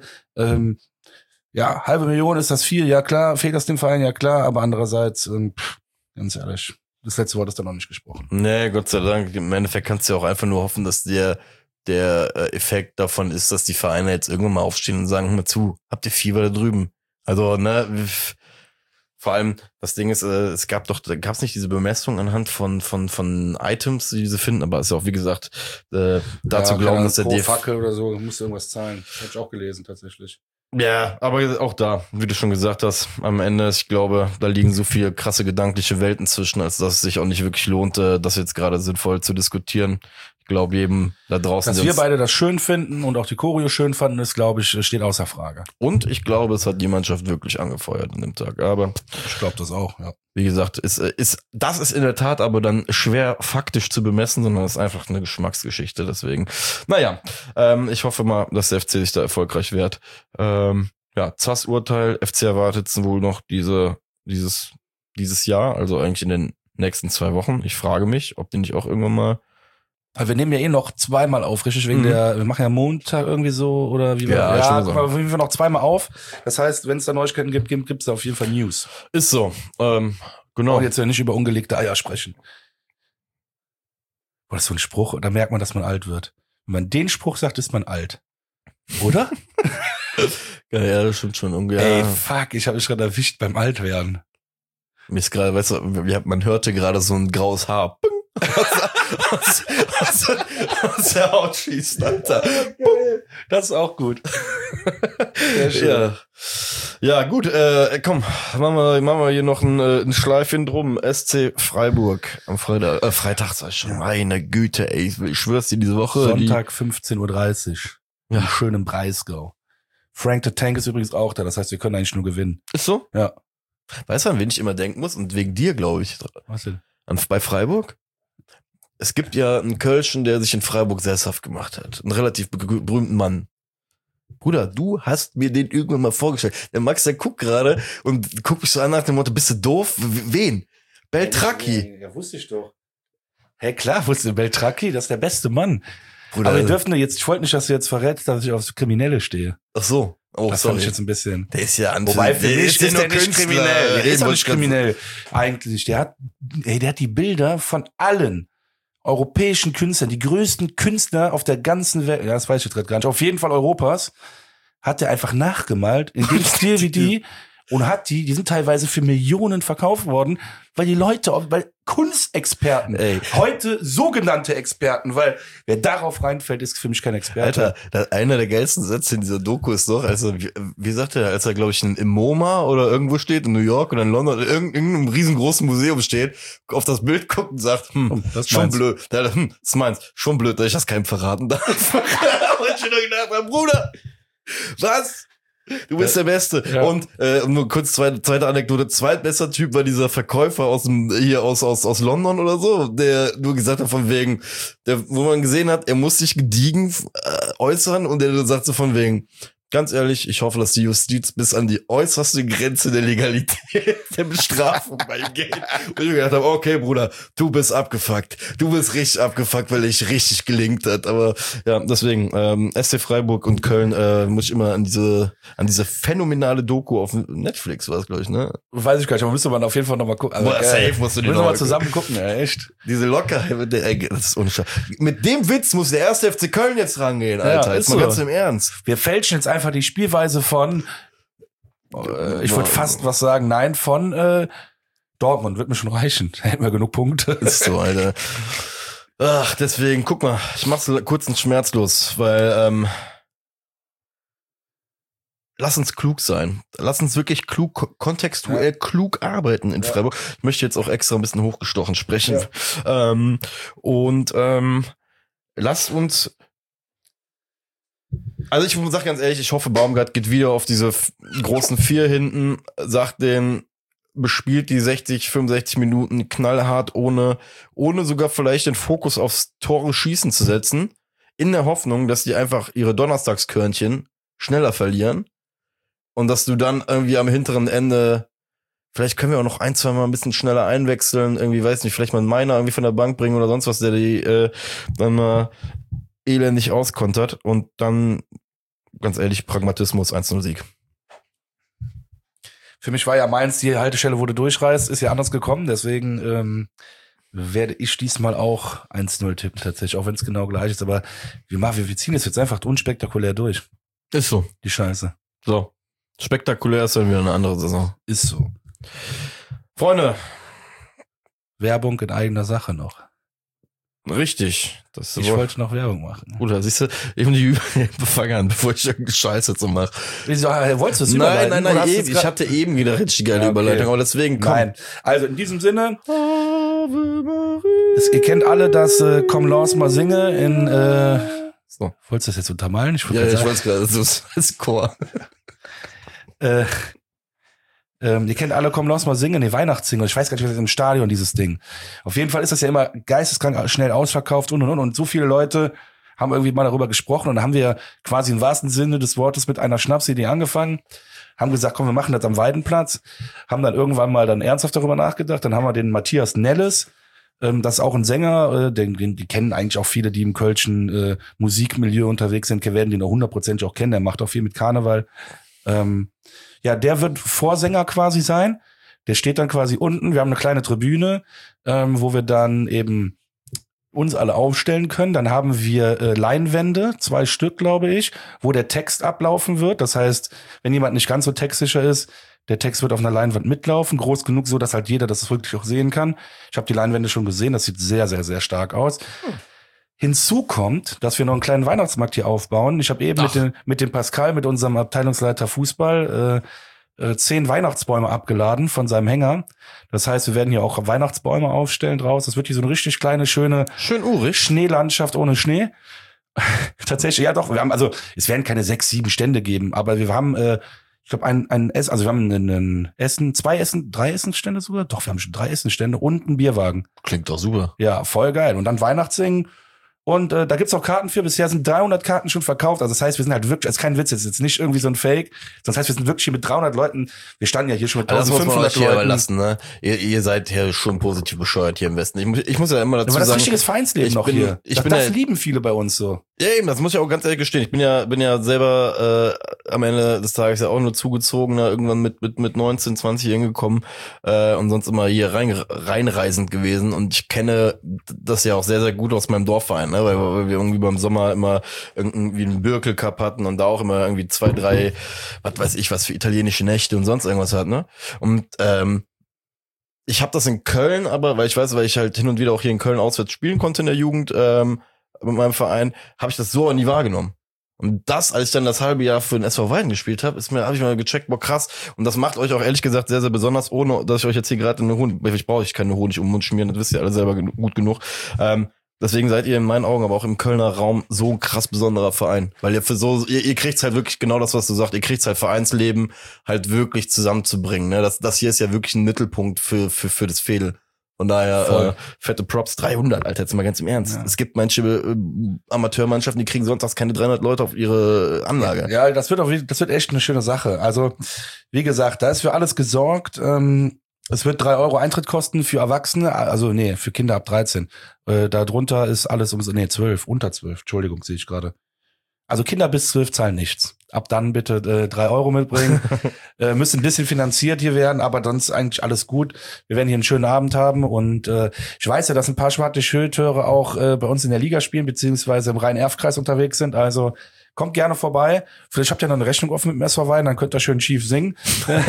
ja, 500.000 ist das viel, ja klar, fehlt das dem Verein, ja klar, aber andererseits, ganz ehrlich, das letzte Wort ist da noch nicht gesprochen. Nee, Gott sei Dank, im Endeffekt kannst du ja auch einfach nur hoffen, dass der Effekt davon ist, dass die Vereine jetzt irgendwann mal aufstehen und sagen, hör mal zu, habt ihr Fieber da drüben? Also, ne, vor allem, das Ding ist, gab's nicht diese Bemessung anhand von Items, die sie finden, aber es ist ja auch, wie gesagt, dazu glauben, dass der Fackel oder so, musst du irgendwas zahlen. Das hab ich auch gelesen, tatsächlich. Ja, aber auch da, wie du schon gesagt hast, am Ende, ich glaube, da liegen so viele krasse gedankliche Welten zwischen, als dass es sich auch nicht wirklich lohnt, das jetzt gerade sinnvoll zu diskutieren. Ich glaube jedem da draußen. Dass wir beide das schön finden und auch die Choreo schön fanden, ist, glaube ich, steht außer Frage. Und ich glaube, es hat die Mannschaft wirklich angefeuert an dem Tag. Aber ich glaube das auch, ja. Wie gesagt, das ist in der Tat aber dann schwer faktisch zu bemessen, sondern es ist einfach eine Geschmacksgeschichte. Deswegen, naja, ich hoffe mal, dass der FC sich da erfolgreich wehrt. Ja, ZAS-Urteil, FC erwartet wohl noch dieses Jahr, also eigentlich in den nächsten 2 Wochen. Ich frage mich, ob die nicht auch irgendwann mal. Wir nehmen ja noch 2-mal auf, richtig? Wegen wir machen ja Montag irgendwie so, oder wie wir. Ja, guck mal, auf jeden Fall noch 2-mal auf. Das heißt, wenn es da Neuigkeiten gibt, gibt's da auf jeden Fall News. Ist so. Genau. Und jetzt ja nicht über ungelegte Eier sprechen. Boah, das ist so ein Spruch, da merkt man, dass man alt wird. Wenn man den Spruch sagt, ist man alt. Oder? Ja, das stimmt schon. Ey, fuck, ich habe mich gerade erwischt beim Altwerden. Mir ist gerade, weißt du, man hörte gerade so ein graues Haar. aus der Haut schießt, Alter. Das ist auch gut. Sehr schön. Ja, gut, komm, machen wir hier noch ein Schleifchen drum. SC Freiburg am Freitag, sag ich schon. Meine Güte, ey, ich schwör's dir, diese Woche. Sonntag 15:30 Uhr. Ja. Schön im Breisgau. Frank the Tank ist übrigens auch da, das heißt, wir können eigentlich nur gewinnen. Ist so? Ja. Weißt du, an wen ich immer denken muss? Und wegen dir, glaube ich. Was denn? Bei Freiburg? Es gibt ja einen Kölschen, der sich in Freiburg sesshaft gemacht hat. Einen relativ berühmten Mann. Bruder, du hast mir den irgendwann mal vorgestellt. Der Max, der guckt gerade und guckt mich so an nach dem Motto, bist du doof? Wen? Beltracchi. Ja, wusste ich doch. Hey, klar wusste Beltracchi, das ist der beste Mann. Bruder, aber wir dürfen jetzt, ich wollte nicht, dass du jetzt verrätst, dass ich auf Kriminelle stehe. Ach so. Oh, das fand ich jetzt ein bisschen. Der ist ja Wobei für mich ist der nicht kriminell. Der ist auch nicht kriminell. Eigentlich. Der hat die Bilder von allen europäischen Künstlern, die größten Künstler auf der ganzen Welt, ja, das weiß ich jetzt gerade gar nicht, auf jeden Fall Europas, hat er einfach nachgemalt, in dem Stil wie die, und die sind teilweise für Millionen verkauft worden, weil Kunstexperten, heute sogenannte Experten, weil wer darauf reinfällt, ist für mich kein Experte. Alter, einer der geilsten Sätze in dieser Doku ist doch, also wie sagt er, als er, glaube ich, im MoMA oder irgendwo steht, in New York oder in London, in irgendeinem riesengroßen Museum steht, auf das Bild guckt und sagt, das ist schon blöd. Das ist meins, schon blöd, dass ich das keinem verraten darf. Und ich nur gedacht habe, Bruder, was? Du bist der Beste. Ja. Und nur kurz zweite Anekdote. Zweitbester Typ war dieser Verkäufer aus London oder so, der nur gesagt hat von wegen, wo man gesehen hat, er muss sich gediegen äußern und der sagt so von wegen, ganz ehrlich, ich hoffe, dass die Justiz bis an die äußerste Grenze der Legalität der Bestrafung bei ihm geht. Und ich gedacht habe, okay, Bruder, du bist abgefuckt. Du bist richtig abgefuckt, weil ich richtig gelingt hat. Aber ja, deswegen, SC Freiburg und Köln muss ich immer an diese phänomenale Doku auf Netflix, war es, glaube ich, ne? Weiß ich gar nicht, aber müsste man auf jeden Fall nochmal gucken. Also, safe musst du die noch mal zusammen gucken, ja, echt. Diese Lockerheit, das ist unscharf. Mit dem Witz muss der erste FC Köln jetzt rangehen, Alter. Ja, jetzt mal ganz im Ernst. Wir fälschen jetzt einfach die Spielweise von Ich würde fast was sagen, nein, von Dortmund, wird mir schon reichen. Hätten wir genug Punkte. Ist so, Alter. Ach, deswegen, guck mal, ich mach's kurz und schmerzlos, weil lass uns klug sein. Lass uns wirklich kontextuell klug arbeiten in Freiburg. Ich möchte jetzt auch extra ein bisschen hochgestochen sprechen. Ja. Lass uns. Also ich sag ganz ehrlich, ich hoffe, Baumgart geht wieder auf diese großen 4 hinten, sagt denen, bespielt die 60, 65 Minuten knallhart, ohne sogar vielleicht den Fokus aufs Tore schießen zu setzen, in der Hoffnung, dass die einfach ihre Donnerstagskörnchen schneller verlieren und dass du dann irgendwie am hinteren Ende, vielleicht können wir auch noch 1-2 Mal ein bisschen schneller einwechseln, irgendwie, weiß nicht, vielleicht mal einen Meiner irgendwie von der Bank bringen oder sonst was, der die dann mal elendig auskontert und dann, ganz ehrlich, Pragmatismus, 1-0 Sieg. Für mich war ja Mainz, die Haltestelle wurde durchreißt, ist ja anders gekommen, deswegen werde ich diesmal auch 1-0 tippen tatsächlich, auch wenn es genau gleich ist, aber wir ziehen es jetzt einfach unspektakulär durch. Ist so. Die Scheiße. So. Spektakulär ist dann wieder eine andere Saison. Ist so. Freunde. Werbung in eigener Sache noch. Richtig. Ich wollte noch Werbung machen. Oder siehst du, eben die Fang an, bevor ich irgendeine Scheiße zu mache. Wieso, wolltest du es überleiten? Nein, eben. Ich hatte eben wieder richtig geile Überleitung, aber deswegen komm. Nein. Also in diesem Sinne, ihr kennt alle das Komm los mal singe in so. Wolltest du das jetzt untermalen? Ich weiß gerade, das ist Chor. Ihr kennt alle Komm los mal singen, die Weihnachtssingle. Ich weiß gar nicht, was ist im Stadion, dieses Ding. Auf jeden Fall ist das ja immer geisteskrank schnell ausverkauft und so viele Leute haben irgendwie mal darüber gesprochen und dann haben wir quasi im wahrsten Sinne des Wortes mit einer Schnapsidee angefangen, haben gesagt, komm, wir machen das am Weidenplatz, haben dann irgendwann mal dann ernsthaft darüber nachgedacht, dann haben wir den Matthias Nelles, das ist auch ein Sänger, die kennen eigentlich auch viele, die im kölschen Musikmilieu unterwegs sind, werden den auch 100% auch kennen, der macht auch viel mit Karneval. Ja, der wird Vorsänger quasi sein. Der steht dann quasi unten. Wir haben eine kleine Tribüne, wo wir dann eben uns alle aufstellen können. Dann haben wir Leinwände, 2 Stück, glaube ich, wo der Text ablaufen wird. Das heißt, wenn jemand nicht ganz so textsicher ist, der Text wird auf einer Leinwand mitlaufen. Groß genug, so dass halt jeder das wirklich auch sehen kann. Ich habe die Leinwände schon gesehen. Das sieht sehr, sehr, sehr stark aus. Hinzu kommt, dass wir noch einen kleinen Weihnachtsmarkt hier aufbauen. Ich habe eben mit dem Pascal, mit unserem Abteilungsleiter Fußball, 10 Weihnachtsbäume abgeladen von seinem Hänger. Das heißt, wir werden hier auch Weihnachtsbäume aufstellen draus. Das wird hier so eine richtig kleine, schön urig Schneelandschaft ohne Schnee. Tatsächlich, ja doch. Es werden keine 6, 7 Stände geben, aber wir haben, ich glaube, ein Essen, also wir haben ein Essen, 3 Essenstände sogar. Doch, wir haben schon 3 Essenstände und einen Bierwagen. Klingt doch super. Ja, voll geil. Und dann Weihnachtssingen. Und da gibt's auch Karten für. Bisher sind 300 Karten schon verkauft. Also das heißt, wir sind halt wirklich, ist kein Witz, jetzt nicht irgendwie so ein Fake. Das heißt, wir sind wirklich hier mit 300 Leuten. Wir standen ja hier schon mit 1500 Leuten. Lassen, ne? Ihr seid ja schon positiv bescheuert hier im Westen. Ich muss ja immer dazu sagen. Aber das ist richtiges Vereinsleben noch hier. Das lieben viele bei uns so. Ja, eben, das muss ich auch ganz ehrlich gestehen. Ich bin ja selber am Ende des Tages ja auch nur zugezogener, irgendwann mit 19, 20 hingekommen und sonst immer hier reinreisend gewesen. Und ich kenne das ja auch sehr, sehr gut aus meinem Dorfverein, ne? Weil wir irgendwie beim Sommer immer irgendwie einen Birkel Cup hatten und da auch immer irgendwie 2, 3, was weiß ich, was für italienische Nächte und sonst irgendwas hat, ne? Und ich habe das in Köln, aber weil ich halt hin und wieder auch hier in Köln auswärts spielen konnte in der Jugend, mit meinem Verein, habe ich das so nie wahrgenommen. Und das, als ich dann das halbe Jahr für den SV Weiden gespielt habe, habe ich mal gecheckt, boah, krass. Und das macht euch auch ehrlich gesagt sehr, sehr besonders, ohne dass ich euch jetzt hier gerade ich brauche keine Honig um den Mund schmieren, das wisst ihr alle selber gut genug. Deswegen seid ihr in meinen Augen, aber auch im Kölner Raum so ein krass besonderer Verein. Weil ihr ihr kriegt's halt wirklich genau das, was du sagst, ihr kriegt's halt Vereinsleben halt wirklich zusammenzubringen. Ne? Das hier ist ja wirklich ein Mittelpunkt für das Fädel. Von daher fette Props, 300, Alter, jetzt mal ganz im Ernst. Ja. Es gibt manche Amateurmannschaften, die kriegen sonntags keine 300 Leute auf ihre Anlage. Ja, das wird echt eine schöne Sache. Also, wie gesagt, da ist für alles gesorgt. Es wird 3 Euro Eintritt kosten für Erwachsene, also für Kinder ab 13. Darunter ist alles 12, unter 12, Entschuldigung, sehe ich gerade. Also Kinder bis 12 zahlen nichts. Ab dann bitte 3 Euro mitbringen. Müssen ein bisschen finanziert hier werden, aber sonst eigentlich alles gut. Wir werden hier einen schönen Abend haben und ich weiß ja, dass ein paar schwarze Schildtöre auch bei uns in der Liga spielen, beziehungsweise im Rhein-Erf-Kreis unterwegs sind. Also kommt gerne vorbei. Vielleicht habt ihr noch eine Rechnung offen mit dem SV Weiden, dann könnt ihr schön schief singen.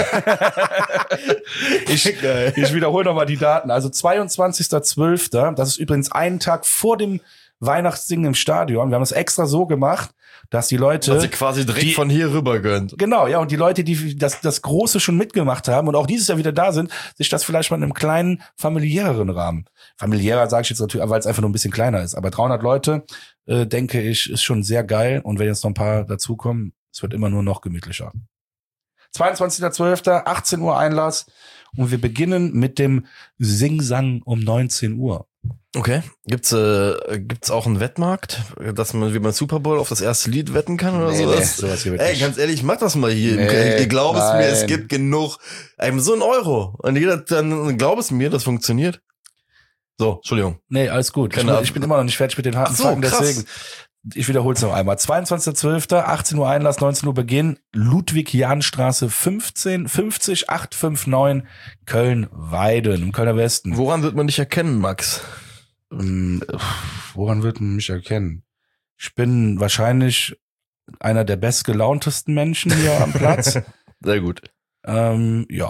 Ich wiederhole nochmal die Daten. Also 22.12., das ist übrigens einen Tag vor dem Weihnachtssingen im Stadion. Wir haben es extra so gemacht, dass die Leute... Also quasi direkt von hier rüber gönnt. Genau, ja, und die Leute, die das Große schon mitgemacht haben und auch dieses Jahr wieder da sind, sich das vielleicht mal in einem kleinen, familiäreren Rahmen. Familiärer sage ich jetzt natürlich, weil es einfach nur ein bisschen kleiner ist. Aber 300 Leute, denke ich, ist schon sehr geil. Und wenn jetzt noch ein paar dazukommen, es wird immer nur noch gemütlicher. 22.12., 18 Uhr Einlass. Und wir beginnen mit dem Sing-Sang um 19 Uhr. Okay. Gibt's auch einen Wettmarkt, dass man wie beim Super Bowl auf das erste Lied wetten kann oder sowas? Sowas hier Ey, ganz ehrlich, mach das mal hier. Ihr glaubt es mir, es gibt genug. So ein Euro. Und jeder dann glaubt es mir, das funktioniert. So, Entschuldigung. Nee, alles gut. Ich bin immer noch nicht fertig mit den harten Fakten, deswegen. Ich wiederhole es noch einmal. 22.12., 18 Uhr Einlass, 19 Uhr Beginn, Ludwig-Jahn-Straße 15, 50859, Köln-Weiden, im Kölner Westen. Woran wird man dich erkennen, Max? Woran wird man mich erkennen? Ich bin wahrscheinlich einer der bestgelauntesten Menschen hier am Platz. Sehr gut. Ja.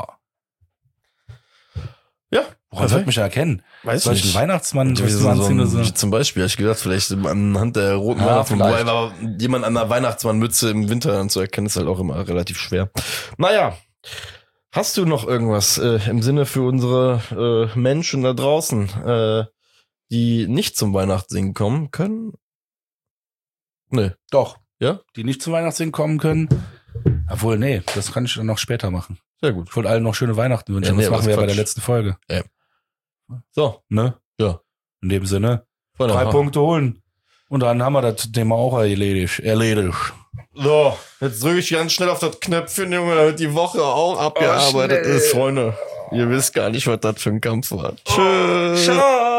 Ja. Woran wird mich erkennen? Weiß Soll ich ich einen Weihnachtsmann so zum Beispiel, ich gedacht, vielleicht anhand der roten Weihnachtsmann, aber jemand an der Weihnachtsmannmütze im Winter zu erkennen, ist halt auch immer relativ schwer. Naja, hast du noch irgendwas im Sinne für unsere Menschen da draußen, die nicht zum Weihnachtssingen kommen können? Nee. Doch. Ja? Die nicht zum Weihnachtssingen kommen können? Obwohl, nee, das kann ich dann noch später machen. Sehr gut. Ich wollte allen noch schöne Weihnachten wünschen. Das machen wir ja bei der letzten Folge. Ja. So. Ne? Ja. In dem Sinne, 3 Punkte holen. Und dann haben wir das Thema auch erledigt. So, jetzt drücke ich ganz schnell auf das Knöpfchen, Junge, damit die Woche auch abgearbeitet ist, Freunde. Ihr wisst gar nicht, was das für ein Kampf war. Tschüss. Ciao.